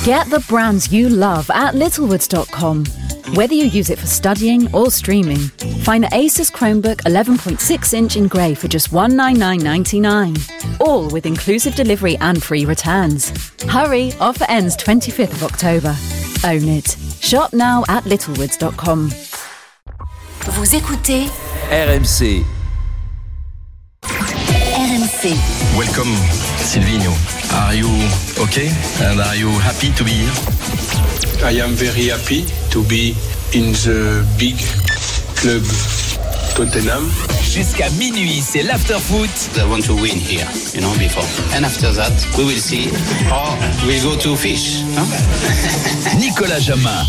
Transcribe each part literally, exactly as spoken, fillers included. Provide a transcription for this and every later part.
Get the brands you love at littlewoods dot com. Whether you use it for studying or streaming, find the Asus Chromebook eleven point six inch in grey for just one hundred ninety-nine dollars and ninety-nine cents, all with inclusive delivery and free returns. Hurry, offer ends twenty-fifth of October. Own it. Shop now at littlewoods dot com. Vous écoutez R M C. R M C. Welcome, Silvino. Are you okay? And are you happy to be here? I am very happy to be in the big club Tottenham. Jusqu'à minuit, c'est l'after-foot. I want to win here, you know, before. And after that, we will see how we go to fish. Huh? Nicolas Jamin.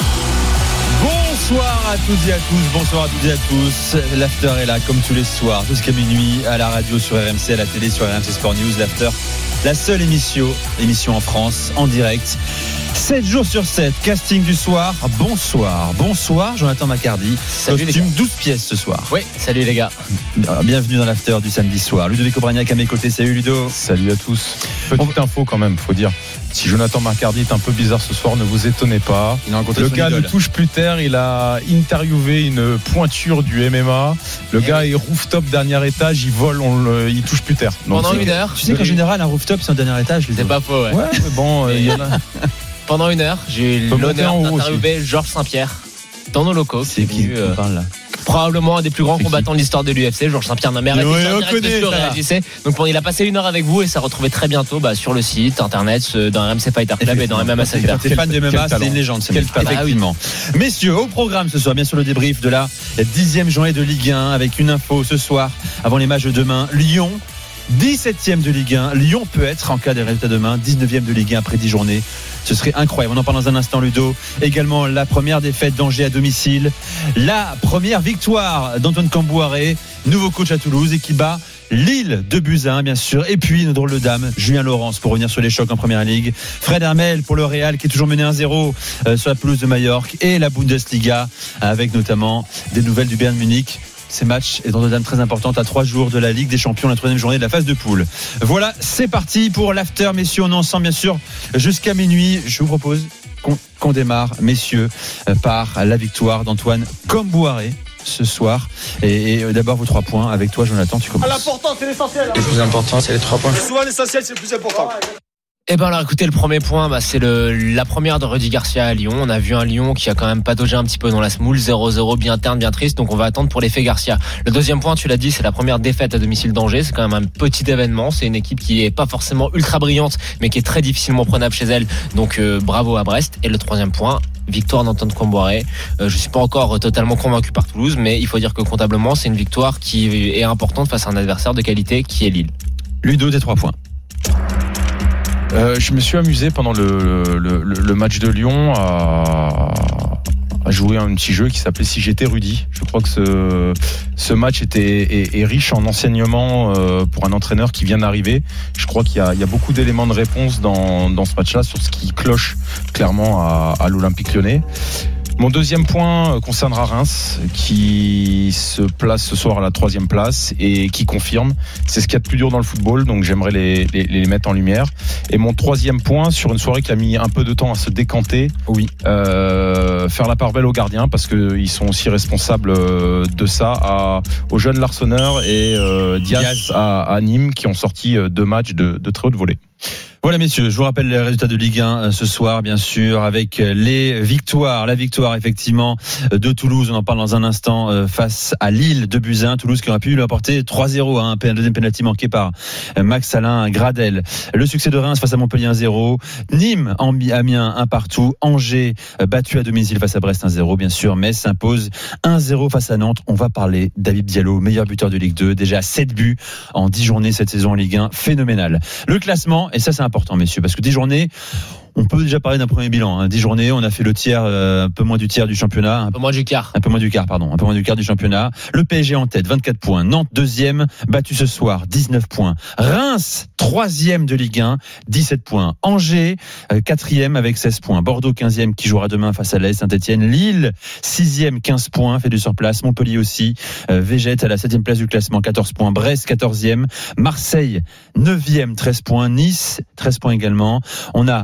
Bonsoir à toutes et à tous, bonsoir à toutes et à tous. L'after est là comme tous les soirs, jusqu'à minuit, à la radio sur R M C, à la télé sur R M C Sport News. L'after, la seule émission, émission en France, en direct. sept jours sur sept, casting du soir. Bonsoir, bonsoir Jonathan Macardy. Salut, costume douze pièces ce soir. Oui, salut les gars. Bienvenue dans l'after du samedi soir. Ludovic Obraniak à mes côtés, salut Ludo. Salut à tous. Petite info quand même, faut dire. Si Jonathan Macardy est un peu bizarre ce soir, ne vous étonnez pas. Le gars ne touche plus terre, il a interviewé une pointure du M M A. Le Et gars oui. est rooftop, dernier étage, il vole, on le, il touche plus terre. Donc pendant une heure. Tu sais qu'en général, un rooftop, c'est un dernier étage. C'est pas faux, ouais. Ouais, mais bon, il y en a. Pendant une heure, j'ai eu l'honneur d'interviewer Georges Saint-Pierre dans nos locaux. C'est qui venu, euh, parle là probablement un des plus grands combattants de l'histoire de l'U F C, Georges Saint-Pierre. Non mais arrêtez ouais, de on connaît, de réagissez. Donc bon, il a passé une heure avec vous et ça retrouvait très bientôt bah, sur le site internet, dans R M C Fighter Club et dans M M A Center. T'es fan de M M A, c'est une légende. C'est effectivement. Ah, oui. Messieurs, au programme ce soir, bien sûr le débrief de la dixième journée de Ligue un avec une info ce soir avant les matchs de demain. Lyon. dix-septième de Ligue un, Lyon peut être en cas des résultats demain, dix-neuvième de Ligue un après dix journées. Ce serait incroyable. On en parle dans un instant, Ludo. Également la première défaite d'Angers à domicile, la première victoire d'Antoine Cambouaré, nouveau coach à Toulouse et qui bat Lille de buts à un, bien sûr. Et puis une drôle de dame, Julien Laurence pour revenir sur les chocs en première ligue. Fred Hermel pour le Real qui est toujours mené un zéro euh, sur la pelouse de Majorque et la Bundesliga avec notamment des nouvelles du Bayern Munich. Ces matchs est dans une dame très importante à trois jours de la Ligue des Champions, la troisième journée de la phase de poule. Voilà, c'est parti pour l'after, messieurs. On est ensemble, bien sûr, jusqu'à minuit. Je vous propose qu'on, qu'on démarre, messieurs, par la victoire d'Antoine Cambouaré ce soir. Et, et d'abord, vos trois points. Avec toi, Jonathan, tu commences. L'important, c'est l'essentiel. Le plus important, c'est les trois points. Souvent, l'essentiel, c'est le plus important. Eh ben alors écoutez, le premier point bah, c'est le, la première de Rudy Garcia à Lyon. On a vu un Lyon qui a quand même pataugé un petit peu dans la semoule, zéro zéro, bien terne, bien triste, donc on va attendre pour l'effet Garcia. Le deuxième point, tu l'as dit, c'est la première défaite à domicile d'Angers. C'est quand même un petit événement, c'est une équipe qui est pas forcément ultra brillante mais qui est très difficilement prenable chez elle, donc euh, bravo à Brest. Et le troisième point, victoire d'Antoine Cambouaré. Euh, je suis pas encore totalement convaincu par Toulouse, mais il faut dire que comptablement c'est une victoire qui est importante face à un adversaire de qualité qui est Lille. Ludo, tes trois points. Euh, je me suis amusé pendant le, le, le, le match de Lyon à, à jouer un petit jeu qui s'appelait Si j'étais Rudy. Je crois que ce, ce match était, est, est riche en enseignements euh, pour un entraîneur qui vient d'arriver. Je crois qu'il y a, il y a beaucoup d'éléments de réponse dans, dans ce match-là sur ce qui cloche clairement à, à l'Olympique Lyonnais. Mon deuxième point concernera Reims, qui se place ce soir à la troisième place et qui confirme. C'est ce qu'il y a de plus dur dans le football, donc j'aimerais les, les, les mettre en lumière. Et mon troisième point, sur une soirée qui a mis un peu de temps à se décanter, oui, euh, faire la part belle aux gardiens, parce qu'ils sont aussi responsables de ça, à, aux jeunes Larsonneur et euh, Diaz, Diaz. À, à Nîmes, qui ont sorti deux matchs de, de très haute volée. Voilà messieurs, je vous rappelle les résultats de Ligue un ce soir bien sûr avec les victoires, la victoire effectivement de Toulouse, on en parle dans un instant face à Lille de buts à un, Toulouse qui aurait pu l'emporter trois zéro, hein, un deuxième penalty manqué par Max Alain Gradel. Le succès de Reims face à Montpellier un zéro, Nîmes Amiens un partout, Angers battu à domicile face à Brest un zéro bien sûr, Metz s'impose un zéro face à Nantes. On va parler David Diallo, meilleur buteur de Ligue deux, déjà sept buts en dix journées cette saison en Ligue un, phénoménal. Le classement, et ça c'est important messieurs, parce que dix journées, on peut déjà parler d'un premier bilan. Hein. dix journées, on a fait le tiers, euh, un peu moins du tiers du championnat. Un peu moins du quart. Un peu moins du quart, pardon. Un peu moins du quart du championnat. Le P S G en tête, vingt-quatre points. Nantes deuxième, battu ce soir, dix-neuf points. Reims troisième de Ligue un, dix-sept points. Angers euh, quatrième avec seize points. Bordeaux quinzième qui jouera demain face à l'A S Saint-Etienne. Lille sixième, quinze points, fait du surplace. Montpellier aussi euh, végète à la septième place du classement, quatorze points. Brest quatorzième. Marseille neuvième, treize points. Nice treize points également. On a Rennes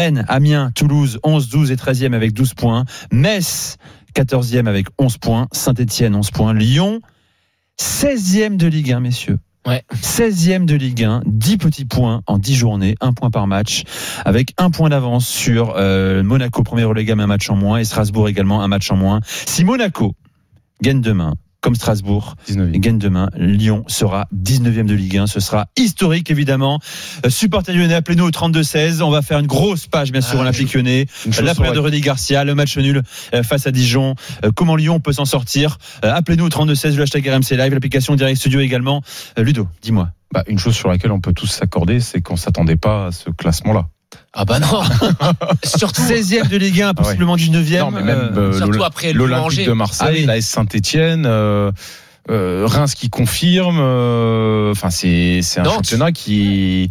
Rennes, Amiens, Toulouse, onze, douze et treizième avec douze points. Metz, quatorzième avec onze points. Saint-Etienne, onze points. Lyon, seizième de Ligue un, messieurs. Ouais. seizième de Ligue un, dix petits points en dix journées, un point par match, avec un point d'avance sur euh, Monaco, premier relégable, un match en moins, et Strasbourg également, un match en moins. Si Monaco gagne demain, comme Strasbourg, dix-neuvième. gagne demain, Lyon sera dix-neuvième de Ligue un. Ce sera historique, évidemment. Euh, supporters lyonnais, appelez-nous au trente-deux seize. On va faire une grosse page, bien sûr, ah, Olympique Lyonnais. La première de Rudy Garcia, le match nul euh, face à Dijon. Euh, comment Lyon peut s'en sortir? euh, Appelez-nous au trente-deux seize, le hashtag R M C Live, l'application Direct Studio également. Euh, Ludo, dis-moi. Bah, une chose sur laquelle on peut tous s'accorder, c'est qu'on s'attendait pas à ce classement-là. Ah bah non. Surtout seizième de Ligue un, possiblement dix-neuvième. Non, mais même euh, surtout après l'Olympique de Marseille, ah oui. l'A S Saint-Etienne, euh, euh, Reims qui confirme. Enfin, euh, c'est c'est un Nantes. Championnat qui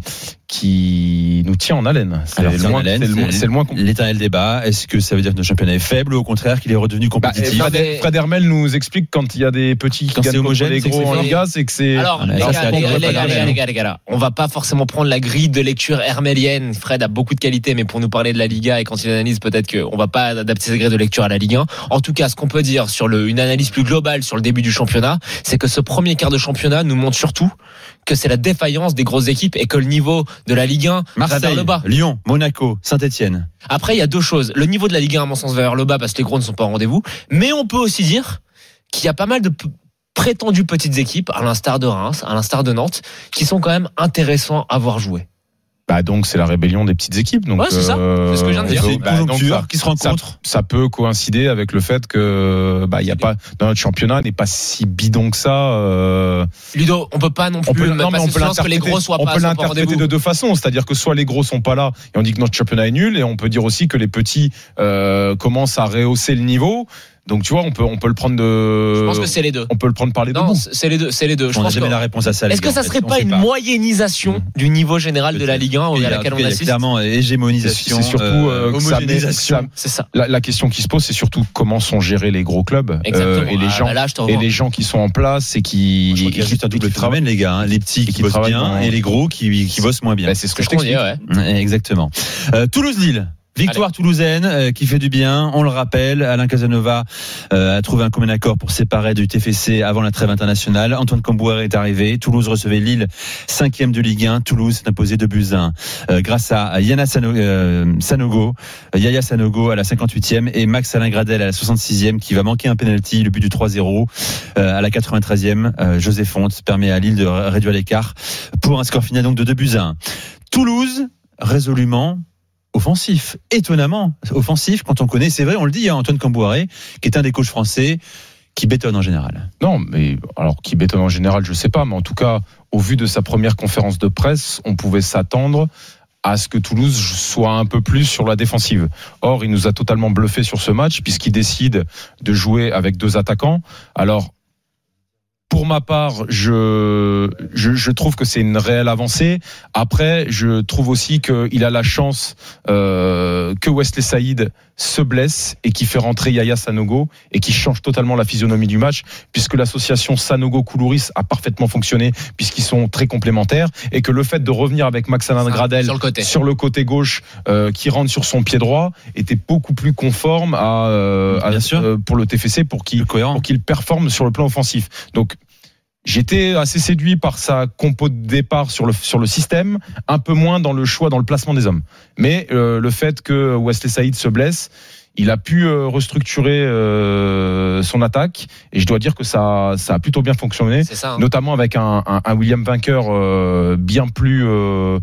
qui nous tient en haleine. C'est Alors, le c'est moins, en haleine, c'est le moins, c'est le moins compl- l'éternel débat. Est-ce que ça veut dire que notre championnat est faible ou au contraire qu'il est redevenu compétitif? bah, Fred, Fred Hermel nous explique quand il y a des petits qui quand gagnent contre les c'est gros en Liga, c'est que c'est. Alors, les gars, les gars, les gars, les gars, les gars, les gars, on va pas forcément prendre la grille de lecture hermélienne. Fred a beaucoup de qualités, mais pour nous parler de la Liga et quand il analyse, peut-être qu'on va pas adapter cette grille de lecture à la Ligue un. En tout cas, ce qu'on peut dire sur le, une analyse plus globale sur le début du championnat, c'est que ce premier quart de championnat nous montre surtout que c'est la défaillance des grosses équipes et que le niveau de la Ligue un Marseille, va vers le bas. Lyon, Monaco, Saint-Etienne. Après, il y a deux choses. Le niveau de la Ligue un, à mon sens, va vers le bas parce que les gros ne sont pas au rendez-vous. Mais on peut aussi dire qu'il y a pas mal de p- prétendues petites équipes, à l'instar de Reims, à l'instar de Nantes, qui sont quand même intéressants à voir jouer. Bah donc c'est la rébellion des petites équipes. Donc ouais, c'est ça. C'est ce que je viens de dire. C'est une bah, conjoncture ça, qui se rencontre. Ça, ça peut coïncider avec le fait que bah il y a pas dans notre championnat n'est pas si bidon que ça. Euh... Ludo, on peut pas non plus on peut, non, mais on peut que les gros soient on pas. peut soient l'interpréter pas de deux façons, c'est-à-dire que soit les gros sont pas là et on dit que notre championnat est nul, et on peut dire aussi que les petits euh, commencent à rehausser le niveau. Donc tu vois, on peut on peut le prendre de. Je pense que c'est les deux. On peut le prendre par les deux non, bouts. c'est les deux, c'est les deux. Je on n'a pense jamais que... la réponse à ça. Est-ce que ça serait pas une pas. moyennisation mmh. du niveau général de la Ligue un à laquelle on assiste? Clairement, hégémonisation. C'est surtout euh, homogénéisation. Ça, c'est ça. La, la question qui se pose, c'est surtout comment sont gérés les gros clubs euh, et les gens ah, bah là, et les gens qui sont en place et qui. Il y a juste un double phénomène, les gars. Hein. Les petits qui, qui bossent bien dans... et les gros qui, qui bossent moins bien. Bah, c'est ce que je t'explique. Ouais. Exactement. Euh, Toulouse-Lille. Victoire Allez. toulousaine euh, qui fait du bien, on le rappelle. Alain Casanova euh, a trouvé un commun accord pour séparer du T F C avant la trêve internationale. Antoine Kombouaré est arrivé. Toulouse recevait Lille, cinquième de Ligue un. Toulouse s'est imposé deux buts à un euh, grâce à Yana Sanogo, euh, Sanogo, Yaya Sanogo à la cinquante-huitième et Max Alain Gradel à la soixante-sixième qui va manquer un penalty, le but du trois zéro euh, à la quatre-vingt-treizième. Euh, José Fonte permet à Lille de réduire l'écart pour un score final donc de deux buts à un. Toulouse résolument offensif, étonnamment offensif quand on connaît, c'est vrai, on le dit, hein, Antoine Kombouaré, qui est un des coachs français qui bétonne en général. Non, mais alors qui bétonne en général, je sais pas, mais en tout cas, au vu de sa première conférence de presse, on pouvait s'attendre à ce que Toulouse soit un peu plus sur la défensive. Or, il nous a totalement bluffé sur ce match puisqu'il décide de jouer avec deux attaquants. Alors, pour ma part, je, je, je trouve que c'est une réelle avancée. Après, je trouve aussi qu'il a la chance euh, que Wesley Saïd se blesse et qui fait rentrer Yaya Sanogo et qui change totalement la physionomie du match, puisque l'association Sanogo-Koulouris a parfaitement fonctionné puisqu'ils sont très complémentaires, et que le fait de revenir avec Max Alain Gradel sur le côté, sur le côté gauche euh, qui rentre sur son pied droit était beaucoup plus conforme à, euh, à euh, pour le T F C pour qu'il, pour qu'il performe sur le plan offensif. Donc j'étais assez séduit par sa compo de départ sur le sur le système, un peu moins dans le choix, dans le placement des hommes. Mais euh, le fait que Wesley Saïd se blesse, il a pu euh, restructurer euh, son attaque, et je dois dire que ça ça a plutôt bien fonctionné, c'est ça, hein. Notamment avec un, un, un William Vainqueur euh, bien plus euh,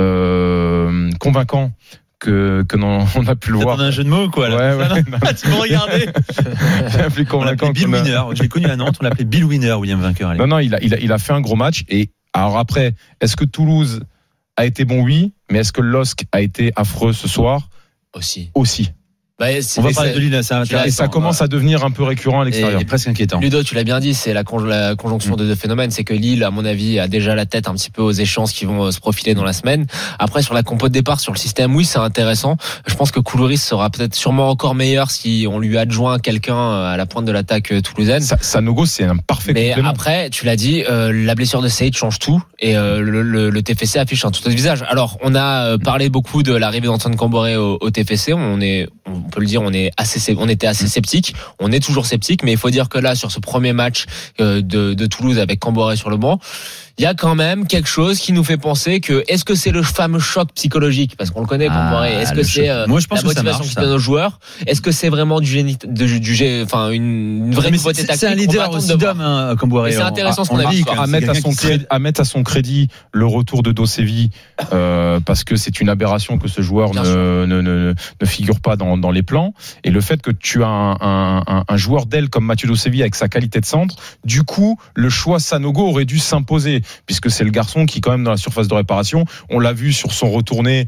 euh, convaincant que que non, on a pu le voir. C'est un jeu de mots quoi là. Ouais, ouais. Ah, tu peux regarder. plus on l'appelait Bill Winner. Je l'ai connu à Nantes, on l'appelait Bill Winner, William Vainqueur. Non non, il a il a il a fait un gros match. Et alors après, est-ce que Toulouse a été bon? Oui, mais est-ce que le L O S C a été affreux ce soir? Aussi. Aussi. Bah, c'est, On va mais parler c'est- de Lille, c'est Et intéressant. ça commence à devenir un peu récurrent à l'extérieur. Et, et presque inquiétant. Ludo, tu l'as bien dit, c'est la, con- la conjonction de deux phénomènes. C'est que Lille, à mon avis, a déjà la tête un petit peu aux échéances qui vont euh, se profiler dans la semaine. Après, sur la compo de départ, sur le système, oui, c'est intéressant. Je pense que Koulouris sera peut-être sûrement encore meilleur si on lui adjoint quelqu'un à la pointe de l'attaque toulousaine. Sa- Sanogo, c'est un parfait Mais complément. après, tu l'as dit, euh, la blessure de Saïd change tout et euh, le, le, le T F C affiche un tout autre visage. Alors, on a euh, parlé beaucoup de l'arrivée d'Antoine Camboré au, au T F C. On est, on peut le dire, on est assez, on était assez sceptique. On est toujours sceptique, mais il faut dire que là, sur ce premier match euh, de, de Toulouse avec Camboré sur le banc, il y a quand même quelque chose qui nous fait penser que est-ce que c'est le fameux choc psychologique, parce qu'on le connaît, Ah, Camboré. Est-ce que le c'est choc. euh, Moi, je pense la que ça motivation marche, qui ça. donne aux joueurs? Est-ce que c'est vraiment du génie, de, du gé, enfin une, une vraie Mais nouveauté c'est, tactique? c'est un On va leader attendre aussi de voir. d'homme, hein, Camboré. Mais c'est On- intéressant ce on qu'on a dit vu. quand même, à c'est mettre à quelqu'un son qui sait- crédit, à mettre à son crédit le retour de Dosevi euh, parce que c'est une aberration que ce joueur Bien ne, ne, ne, ne figure pas dans, dans les plans, et le fait que tu as un, un, un, un joueur d'aile comme Mathieu Dosevi avec sa qualité de centre, du coup le choix Sanogo aurait dû s'imposer puisque c'est le garçon qui quand même dans la surface de réparation, on l'a vu sur son retourné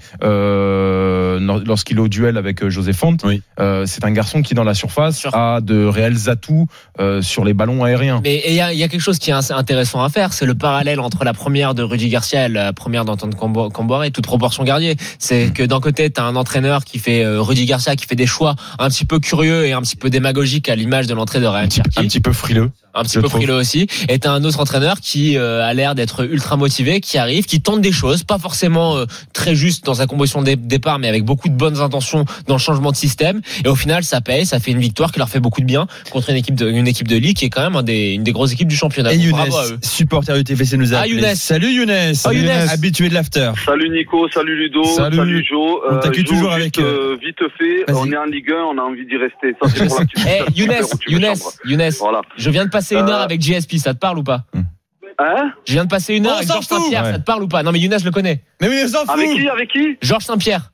euh, lorsqu'il est au duel avec José Font, Oui. euh, c'est un garçon qui dans la surface Sûr. a de réels atouts euh, sur les ballons aériens. Mais il y a, y a quelque chose qui est assez intéressant à faire, c'est le parallèle entre la première de Rudy Garcia et la première d'Antoine Cambo- Camboré, toute proportion gardée. C'est que d'un côté, tu as un entraîneur qui fait euh, Rudy Garcia qui fait des choix un petit peu curieux et un petit peu démagogiques à l'image de l'entrée de Ryan Un petit, Cherki. un petit peu frileux. Un petit je peu trouve. frileux aussi. Et t'as un autre entraîneur qui euh, a l'air d'être ultra motivé, qui arrive, qui tente des choses, pas forcément euh, très juste dans sa composition de départ, mais avec beaucoup de bonnes intentions dans le changement de système. Et au final, ça paye, ça fait une victoire qui leur fait beaucoup de bien contre une équipe de, une équipe de Ligue qui est quand même un des, une des grosses équipes du championnat. Et Donc, Younes, bravo à eux. supporter du T F C, nous a Ah, appelé. Younes. Salut Younes. Oh, Younes. Habitué de l'after. Salut Nico, salut Ludo, Salut. salut, Joe. On t'accueille Joe, toujours juste, avec, euh, vite fait, Vas-y. on est en Ligue un, on a envie d'y rester. Ça c'est pour la petite Eh, petite Younes, affaire où tu me Younes, chambres. Younes, Voilà. je viens de passer une Euh, heure avec J S P, ça te parle ou pas? Hein? Je viens de passer une heure On avec s'en Georges fout. Saint-Pierre, Ouais. ça te parle ou pas? Non mais Younes, je le connais. Mais oui, on s'en fout. Avec qui? Avec qui? Georges Saint-Pierre.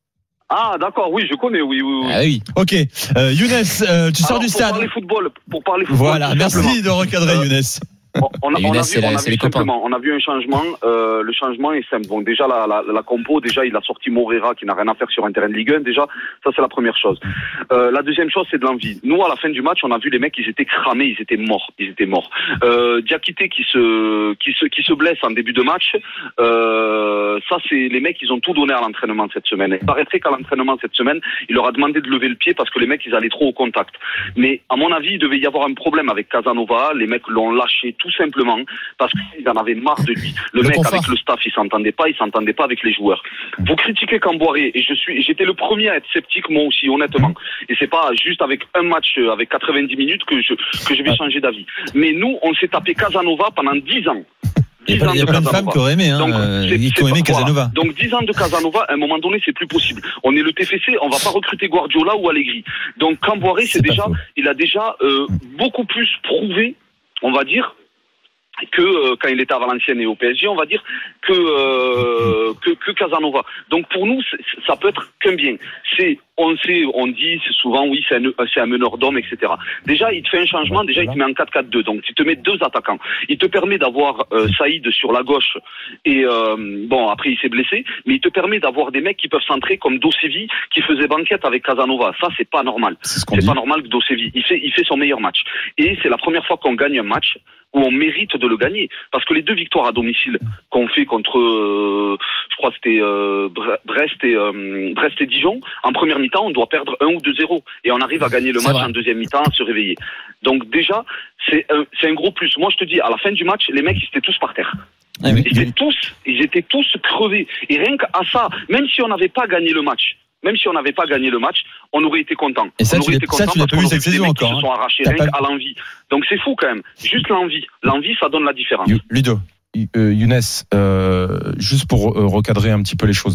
Ah d'accord, oui, je connais, oui, oui, oui. Ah oui. Ok. Euh, Younes, euh, tu sors Alors, du pour stade. parler football, pour parler football. Voilà, tout merci simplement. de recadrer Euh, Younes. On, on a, Et on a Younes, vu, c'est la- on a c'est vu les copains. simplement, on a vu un changement. Euh, le changement est simple. Donc déjà la, la, la compo, déjà il a sorti Morera qui n'a rien à faire sur un terrain de Ligue un. Déjà, ça c'est la première chose. Euh, la deuxième chose, c'est de l'envie. Nous, à la fin du match, on a vu les mecs, ils étaient cramés, ils étaient morts, ils étaient morts. Euh, Diakité qui se, qui se, qui se blesse en début de match. Euh, ça, c'est les mecs, ils ont tout donné à l'entraînement cette semaine. Il paraîtrait qu'à l'entraînement cette semaine, il leur a demandé de lever le pied parce que les mecs, ils allaient trop au contact. Mais à mon avis, il devait y avoir un problème avec Casanova. Les mecs l'ont lâché tout simplement parce qu'ils en avaient marre de lui. Le, Le mec confort. avec le staff, il s'entendait pas, il s'entendait pas avec les joueurs. Vous critiquez Camboiré et je suis, j'étais le premier à être sceptique moi aussi, honnêtement. Et c'est pas juste avec un match euh, avec quatre-vingt-dix minutes que je que je vais changer d'avis. Mais nous, on s'est tapé Casanova pendant dix ans. Il y dix a, ans il y a de plein de femmes Casanova. qui auraient aimé, hein, Donc, euh, c'est- qui c'est auraient aimé pas- voilà. Casanova. Donc dix ans de Casanova, à un moment donné, c'est plus possible. On est le T F C, on va pas recruter Guardiola ou Allegri. Donc Camboiré, c'est, C'est pas déjà, faux. il a déjà euh, beaucoup plus prouvé, on va dire, que euh, quand il était à Valenciennes et au P S G, on va dire, que euh, que, que Casanova. Donc pour nous, c'est- ça peut être qu'un bien. C'est, on sait, on dit c'est souvent, oui, c'est un, c'est un meneur d'hommes, et cetera. Déjà, il te fait un changement, déjà, il te met en quatre quatre deux. Donc, il te met deux attaquants. Il te permet d'avoir euh, Saïd sur la gauche. Et euh, bon, après, il s'est blessé. Mais il te permet d'avoir des mecs qui peuvent centrer comme Dosevi, qui faisait banquette avec Casanova. Ça, c'est pas normal. C'est ce qu'on C'est dit. pas normal que Dosevi. Il fait, il fait son meilleur match. Et c'est la première fois qu'on gagne un match où on mérite de le gagner. Parce que les deux victoires à domicile qu'on fait contre, euh, je crois que c'était euh, Bre- Brest et euh, Brest et Dijon, en première mi-temps, on doit perdre un ou deux zéro. Et on arrive à gagner le C'est match vrai. en deuxième mi-temps, à se réveiller. Donc déjà, c'est un, c'est un gros plus. Moi, je te dis, à la fin du match, les mecs, ils étaient tous par terre. Ah, mais- Ils étaient tous, ils étaient tous crevés. Et rien qu'à ça, même si on n'avait pas gagné le match, même si on n'avait pas gagné le match, on aurait été content. Et ça, on tu aurait l'as- été ça, content tu l'as parce pas vu qu'on cette aurait vu des saison mecs qui encore, se hein. sont arrachés T'as rien pas- qu'à l'envie. Donc c'est fou quand même. Juste l'envie. L'envie, ça donne la différence. You- Ludo. Euh, Younes, euh, juste pour euh, recadrer un petit peu les choses,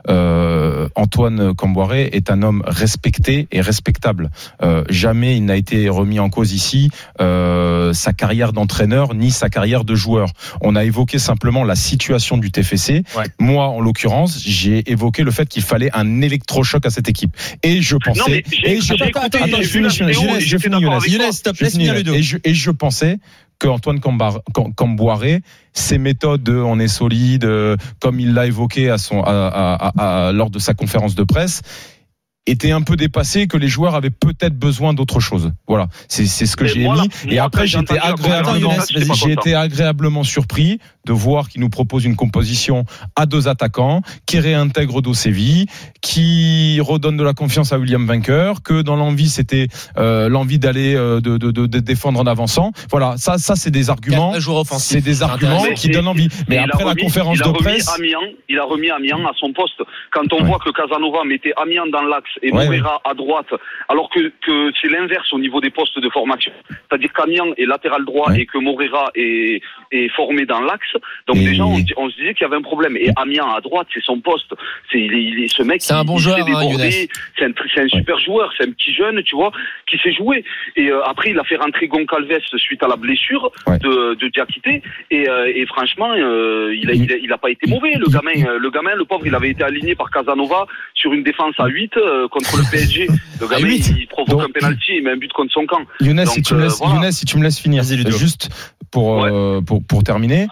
euh, Antoine Camboiré est un homme respecté et respectable. Euh, jamais il n'a été remis en cause ici euh, sa carrière d'entraîneur ni sa carrière de joueur. On a évoqué simplement la situation du T F C. Ouais. Moi, en l'occurrence, j'ai évoqué le fait qu'il fallait un électrochoc à cette équipe. Et je pensais. Non, mais j'ai- et je, j'ai écouté, attends, j'ai je vu la finis, je vidéo finis, et je j'étais finis, d'accord Younes. avec toi. Younes, stop, Je laisse finis, finir Ludo. et je, et je pensais que Antoine Cambar- Cam- Camboiré, ses méthodes de on est solide, euh, comme il l'a évoqué à son, à, à, à, à- lors de sa conférence de presse, était un peu dépassé, que les joueurs avaient peut-être besoin d'autre chose. Voilà, c'est c'est ce que Et j'ai moi, mis. là, Et moi, après, quand j'ai j'étais entendu la agréablement, conférence de presse, j'étais j'ai pas été agréablement surpris de voir qu'il nous propose une composition à deux attaquants, qui réintègre Dosevi, qui redonne de la confiance à William Vainqueur, que dans l'envie c'était euh, l'envie d'aller euh, de, de, de, de défendre en avançant. Voilà, ça, ça c'est des arguments, c'est des arguments qui donnent envie. Mais après la conférence de presse, Amiens, il a remis Amiens à son poste. Quand on ouais. voit que Casanova mettait Amiens dans l'axe et ouais, Moreira ouais. à droite, alors que, que c'est l'inverse au niveau des postes de formation. C'est-à-dire qu'Amiens est latéral droit ouais. et que Moreira est, est formé dans l'axe. Donc et... déjà, on, on se disait qu'il y avait un problème. Et Amiens à droite, c'est son poste. C'est il est, il est, ce mec. C'est un bon joueur, hein, c'est un, c'est un super ouais. joueur. C'est un petit jeune, tu vois, qui sait jouer. Et euh, après, il a fait rentrer Goncalves suite à la blessure ouais. de, de Diakité. Et, euh, et franchement, euh, il, a, il, a, il a pas été mauvais. Le gamin, euh, le gamin, le pauvre, il avait été aligné par Casanova sur une défense à huit euh, contre le P S G. Le gamin, il, il provoque Donc, un penalty, il met un but contre son camp. Younes, si tu me laisses, voilà. Younes, si tu me laisses finir, juste pour ouais. euh, pour pour terminer.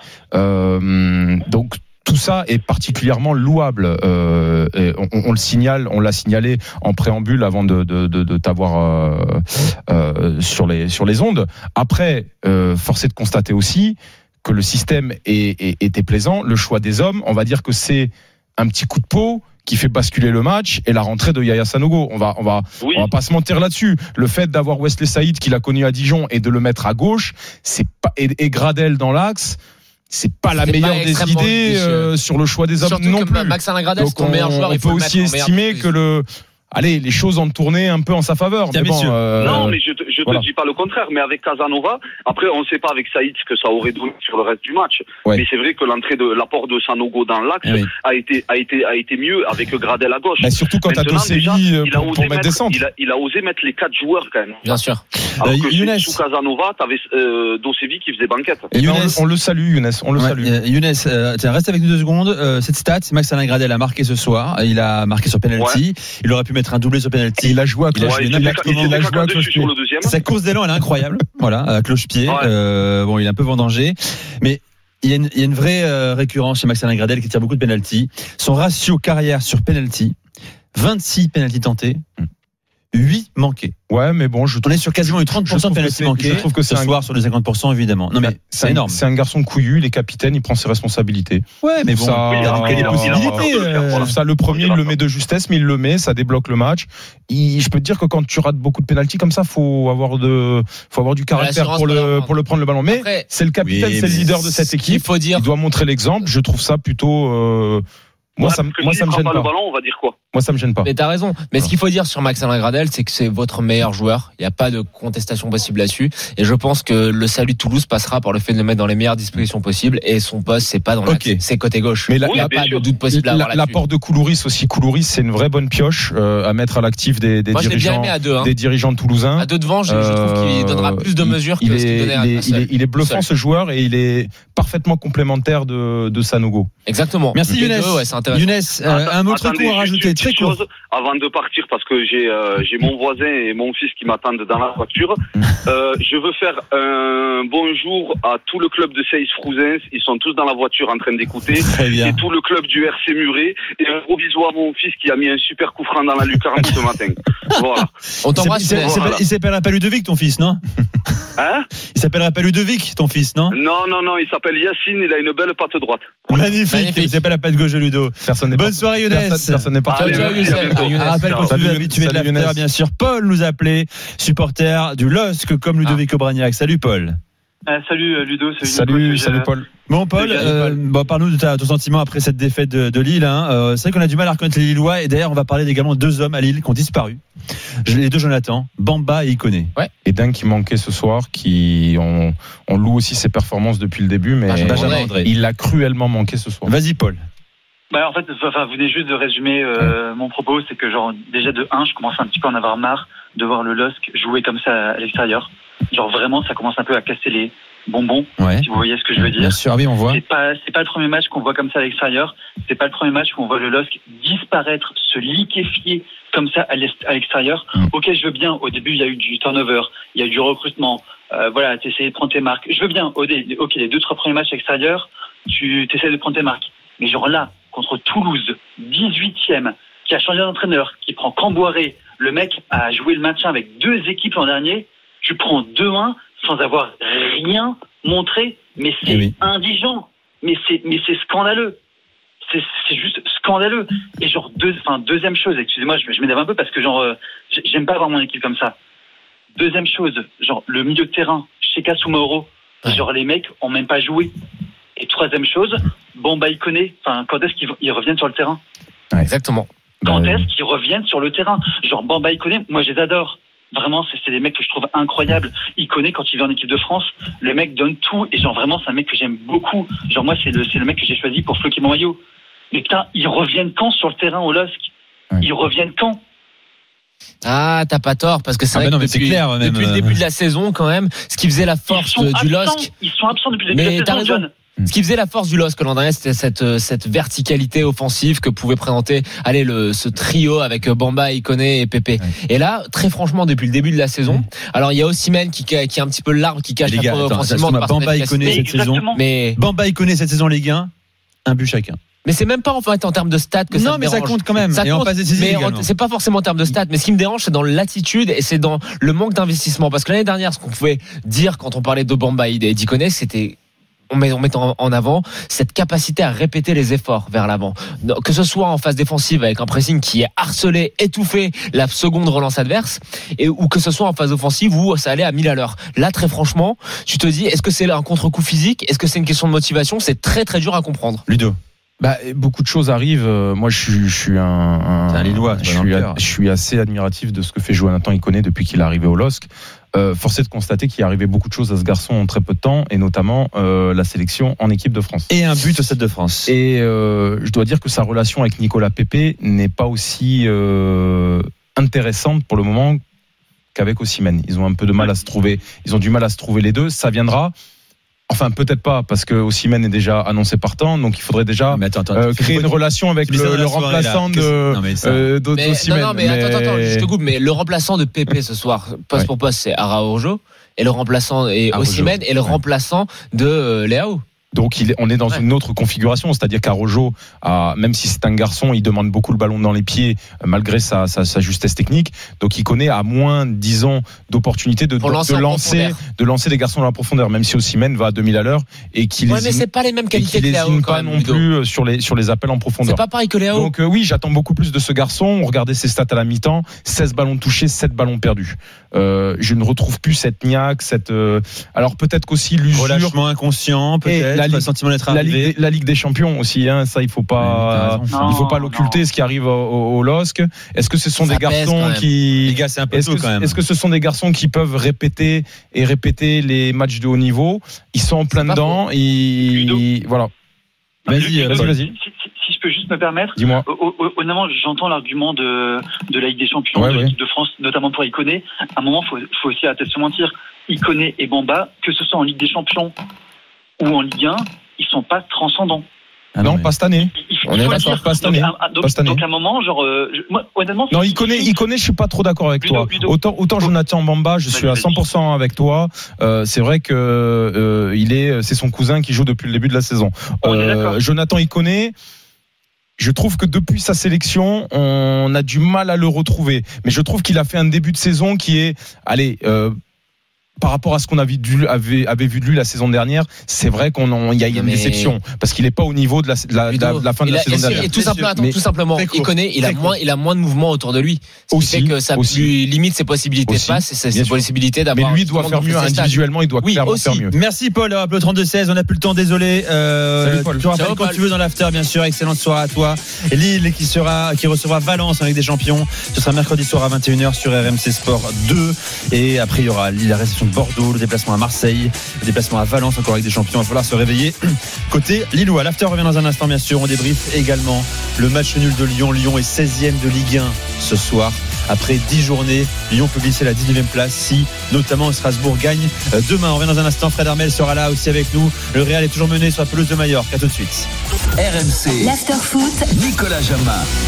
Euh, donc tout ça est particulièrement louable. Euh, et on, on le signale, on l'a signalé en préambule avant de, de, de, de t'avoir euh, euh, sur les sur les ondes. Après, euh, force est de constater aussi que le système est, est, était plaisant. Le choix des hommes, on va dire que c'est un petit coup de peau qui fait basculer le match et la rentrée de Yaya Sanogo. On va, on va, oui. on va pas se mentir là-dessus. Le fait d'avoir Wesley Saïd qu'il a connu à Dijon et de le mettre à gauche, c'est pas, et, et Gradel dans l'axe, c'est pas la c'est meilleure pas des idées euh, sur le choix des hommes Surtout non que plus. Max Alain Gradel, c'est ton meilleur joueur. On il faut peut aussi estimer que le Allez, les choses ont tourné un peu en sa faveur. Mais bon, euh, non, mais je te, je voilà. te dis pas le contraire. Mais avec Casanova, après, on ne sait pas avec Saïd ce que ça aurait donné sur le reste du match. Ouais. Mais c'est vrai que l'entrée de l'apport de Sanogo dans l'axe oui. a été a été a été mieux avec Gradel à gauche. Mais surtout quand t'as Dosevi pour, pour mettre des centres. Il a, il a osé mettre les quatre joueurs quand même. Bien sûr. Alors que Younes. Sous Casanova, t'avais euh, Dosevi qui faisait banquette. Et Younes, on, on le salue, Younes. On le ouais, salue. Euh, Younes, euh, tiens, reste avec nous deux secondes. Euh, cette stat, Max Alain Gradel a marqué ce soir. Il a marqué sur penalty. Ouais. Il aurait pu mettre un doublé sur penalty. Il a joué à cloche. Ouais, il, il, a, il, il a joué à cloche-pied. Sa course d'élan, elle est incroyable. Voilà, à cloche-pied. Ouais. Euh, bon, il est un peu vendangé, mais il y a une, il y a une vraie euh, récurrence chez Max Alain Gradel qui tire beaucoup de penalty. Son ratio carrière sur penalty, vingt-six penalty tentés, huit manqués. Ouais, mais bon, je on est sur quasiment une trente pour cent de penalty manqués. Je trouve que c'est ce un... soir sur les cinquante pour cent évidemment. Non mais c'est, c'est énorme. C'est un garçon couillu, il est capitaine, il prend ses responsabilités. Ouais, mais bon, ça, oui, il a des possibilités. Euh... Ça, le premier, il le met de justesse, mais il le met, ça débloque le match. Il, je peux te dire que quand tu rates beaucoup de penalty comme ça, faut avoir de, faut avoir du caractère pour le, pour le prendre le ballon. Mais Après, c'est le capitaine, oui, c'est le leader de cette équipe. Il faut dire, il doit montrer l'exemple. Je trouve ça plutôt. Euh... Moi, ouais, ça, moi, ça me gêne pas. Le ballon, on va dire quoi? Moi, ça me gêne pas. Mais t'as raison. Mais ce qu'il faut dire sur Max Alain Gradel, c'est que c'est votre meilleur joueur. Il n'y a pas de contestation possible là-dessus. Et je pense que le salut de Toulouse passera par le fait de le mettre dans les meilleures dispositions possibles. Et son poste, c'est pas dans l'axe, okay. c'est côté gauche. Mais il n'y a oui, pas sûr. de doute possible à avoir là-dessus. L'apport de Koulouris aussi. Koulouris, c'est une vraie bonne pioche euh, à mettre à l'actif des, des Moi, dirigeants, bien à deux, hein. des dirigeants toulousains. À deux devant, je, je trouve qu'il donnera plus de mesures que il ce qu'il donnait à il est, il est, il est bluffant seul. ce joueur et il est parfaitement complémentaire de, de Sanogo. Exactement. Merci Younes. Ouais, c'est intéressant. Younes, euh, un mot très court à rajouter, très court. Avant de partir, parce que j'ai euh, j'ai mon voisin et mon fils qui m'attendent dans la voiture. Euh, je veux faire un bonjour à tout le club de Seyss-Frouzins. Ils sont tous dans la voiture en train d'écouter. Très bien. Et tout le club du R C Muret. Et un gros bisou à mon fils qui a mis un super coup franc dans la lucarne ce matin. Voilà. On t'embrasse. Il, voilà. il s'appellera pas Ludovic, ton fils, non? Hein? Il s'appellera pas Ludovic, ton fils, non? Non, non, non. Il s'appelle Yacine. Il a une belle patte droite. Magnifique. Magnifique. Il s'appelle la patte gauche de Ludo. Personne n'est Bonne pas... soirée, Younes. Personne, personne n'est pas. Rappelle qu'on est habitué de l'after, bien sûr. Paul nous a appelé, supporter du L O S C comme Ludovic ah. Obraniak. Salut Paul. Euh, salut Ludo. Salut, salut, Paul, salut Paul. Bon Paul, euh, bon, parle-nous de ta, ton sentiment après cette défaite de, de Lille. Hein. Euh, c'est vrai qu'on a du mal à reconnaître les Lillois et d'ailleurs on va parler également de deux hommes à Lille qui ont disparu. Les deux Jonathan, Bamba et Ikoné. Ouais. Et d'un qui manquait ce soir, qui on, on loue aussi ses performances depuis le début, mais Benjamin André. Il a cruellement manqué ce soir. Vas-y Paul. Bah en fait, enfin, vous venez juste de résumer euh, ouais. mon propos, c'est que genre déjà de un, je commence un petit peu à en avoir marre de voir le L O S C jouer comme ça à l'extérieur. Genre vraiment, ça commence un peu à casser les bonbons, ouais. si vous voyez ce que je veux dire. Bien sûr, oui, on voit. C'est pas, c'est pas le premier match qu'on voit comme ça à l'extérieur. C'est pas le premier match qu'on voit le L O S C disparaître, se liquéfier comme ça à l'extérieur. Mm. Ok, je veux bien. Au début, il y a eu du turnover, il y a eu du recrutement. Euh, voilà, t'essayes de prendre tes marques. Je veux bien. Ok, les deux trois premiers matchs extérieurs, tu t'essayes de prendre tes marques. Mais genre là, contre Toulouse, dix-huitième, qui a changé d'entraîneur, qui prend Camboiré, le mec a joué le maintien avec deux équipes l'an dernier, tu prends deux un sans avoir rien montré, mais c'est oui. indigent, mais c'est, mais c'est scandaleux. C'est, c'est juste scandaleux. Et genre, deux, enfin, deuxième chose, excusez-moi, je, je m'énerve un peu parce que genre, euh, j'aime pas avoir mon équipe comme ça. Deuxième chose, genre, le milieu de terrain, Cheka Soumaoro, ouais. genre, les mecs ont même pas joué. Et troisième chose, Bamba Ikoné, enfin, quand est-ce qu'ils ils reviennent sur le terrain? Ouais, exactement. Quand est-ce qu'ils reviennent sur le terrain? Genre, Bamba Ikoné, moi, je les adore. Vraiment, c'est, c'est des mecs que je trouve incroyables. Ikoné, quand il vient en équipe de France, le mec donne tout. Et genre, vraiment, c'est un mec que j'aime beaucoup. Genre, moi, c'est le, c'est le mec que j'ai choisi pour floquer mon maillot. Mais putain, ils reviennent quand sur le terrain au L O S C? Ouais. Ils reviennent quand? Ah, t'as pas tort, parce que c'est ah vrai ben non, que depuis, clair, même, depuis le début de la saison, quand même, ce qui faisait la force du absents, L O S C. Ils sont absents depuis le début mais de la saison, John. Ce qui faisait la force du L O S C l'an dernier, c'était cette, cette verticalité offensive que pouvait présenter, allez, le, ce trio avec Bamba, Ikoné et Pépé. Ouais. Et là, très franchement, depuis le début de la saison, mmh. alors il y a Osimhen qui, qui est un petit peu l'arbre qui cache les gars, la attends, offensivement. Bamba, Ikoné cette saison. Mais Bamba, Ikoné cette saison, Ligue un, un but chacun. Mais c'est même pas en fait en termes de stats que non, ça me mais dérange. Ça compte quand même. Ça et compte, on passe décisif mais également. C'est pas forcément en termes de stats, mais ce qui me dérange, c'est dans l'attitude et c'est dans le manque d'investissement. Parce que l'année dernière, ce qu'on pouvait dire quand on parlait de Bamba et d'Ikoné, c'était on met, on met en, en avant cette capacité à répéter les efforts vers l'avant. Que ce soit en phase défensive avec un pressing qui est harcelé, étouffé la seconde relance adverse, et ou que ce soit en phase offensive où ça allait à mille à l'heure. Là, très franchement, tu te dis, est-ce que c'est un contre-coup physique? Est-ce que c'est une question de motivation? C'est très très dur à comprendre. Ludo. Bah, beaucoup de choses arrivent. Moi, je suis, je suis un, un, un Lillois, je, suis, je suis assez admiratif de ce que fait Jonathan Ikoné depuis qu'il est arrivé au L O S C. Euh, force est de constater qu'il est arrivé beaucoup de choses à ce garçon en très peu de temps, et notamment euh, la sélection en équipe de France. Et un but au Stade de France. Et euh, je dois dire que sa relation avec Nicolas Pepe n'est pas aussi euh, intéressante pour le moment qu'avec Osimhen. Ils ont un peu de mal à se trouver. Ils ont du mal à se trouver les deux. Ça viendra. Enfin, peut-être pas, parce que Osimhen est déjà annoncé partant, donc il faudrait déjà attends, attends, euh, créer une relation avec le, le remplaçant de, euh, d'Osimhen. Non, non, mais, mais... attends, attends, je te coupe, mais le remplaçant de Pépé ce soir, poste ouais. pour poste, c'est Araujo, et le remplaçant est Osimhen, et le ouais. remplaçant de euh, Leao. Donc il est, on est dans ouais. une autre configuration, c'est-à-dire qu'Araujo, a, même si c'est un garçon, il demande beaucoup le ballon dans les pieds malgré sa, sa, sa justesse technique. Donc il connaît à moins, disons, d'opportunités de, de, lancer, de lancer, de lancer des garçons dans la profondeur. Même si Osimhen va à deux mille à l'heure et qu'il ouais, mais c'est pas les mêmes qualités que Léao, pas non Ludo. plus sur les sur les appels en profondeur. C'est pas pareil que Léao. Donc euh, oui, j'attends beaucoup plus de ce garçon. Regardez ses stats à la mi-temps, seize ballons touchés, sept ballons perdus. Euh, je ne retrouve plus cette niaque, cette. Euh, alors peut-être qu'aussi l'usure, relâchement inconscient, peut-être. La Ligue, sentiment d'être la, Ligue, la Ligue des Champions aussi, hein, ça il faut pas, non, il faut pas l'occulter. Non. Ce qui arrive au, au, au L O S C. Est-ce que ce sont ça des garçons qui, les gars, c'est un peu est-ce tôt que, quand même. Est-ce que ce sont des garçons qui peuvent répéter et répéter les matchs de haut niveau? Ils sont en plein dedans. Et voilà. Vas-y, vas-y, vas-y. Si, si, si je peux juste me permettre. Dis-moi. Honnêtement, j'entends l'argument de, de la Ligue des Champions, ouais, de l'équipe ouais. de France, notamment pour Ikoné. À un moment, il faut, faut aussi arrêter de se mentir. Ikoné et Bamba, que ce soit en Ligue des Champions ou en Ligue un, ils sont pas transcendants. Ah non, non pas cette année. Il, il on est d'accord, pas cette année. Donc, donc, donc à un moment, genre, euh, je, moi, honnêtement. Non, il connaît, il connaît. Je suis pas trop d'accord avec Ludo, toi. Ludo. Autant, autant Jonathan Bamba, je suis à cent pour cent avec toi. Euh, c'est vrai que euh, il est, c'est son cousin qui joue depuis le début de la saison. Euh, Jonathan, il connaît. Je trouve que depuis sa sélection, on a du mal à le retrouver. Mais je trouve qu'il a fait un début de saison qui est, allez. Euh, par rapport à ce qu'on avait, dû, avait, avait vu de lui la saison dernière, c'est vrai qu'on y a, y a une mais... déception parce qu'il n'est pas au niveau de la, de la, Ludo, de la fin de la a, saison dernière. Et tout simplement, attends, tout simplement, il connaît, il a moins, il a moins de mouvement autour de lui, ce aussi, qui fait que ça aussi, lui limite ses possibilités aussi, de passe et ses, ses possibilités d'avoir. Mais lui doit faire mieux individuellement, il doit oui, clairement aussi. faire mieux. Merci Paul, le trente-deux seize, on n'a plus le temps, désolé. Euh, Salut Paul. Tu rappelles Ciao, quand Paul. tu veux dans l'after, bien sûr. Excellente soirée à toi. Lille qui sera, qui recevra Valence avec des champions. Ce sera mercredi soir à vingt et une heures sur R M C Sport deux. Et après il y aura la réception de Bordeaux, le déplacement à Marseille, le déplacement à Valence encore avec des champions. Il va falloir se réveiller côté Lillois. L'after revient dans un instant, bien sûr. On débriefe également le match nul de Lyon. Lyon est seizième de Ligue un ce soir. Après dix journées, Lyon peut glisser la dix-neuvième place si notamment Strasbourg gagne demain. On revient dans un instant. Fred Hermel sera là aussi avec nous. Le Real est toujours mené sur la pelouse de Majorque. À tout de suite. R M C l'after foot, Nicolas Jamin.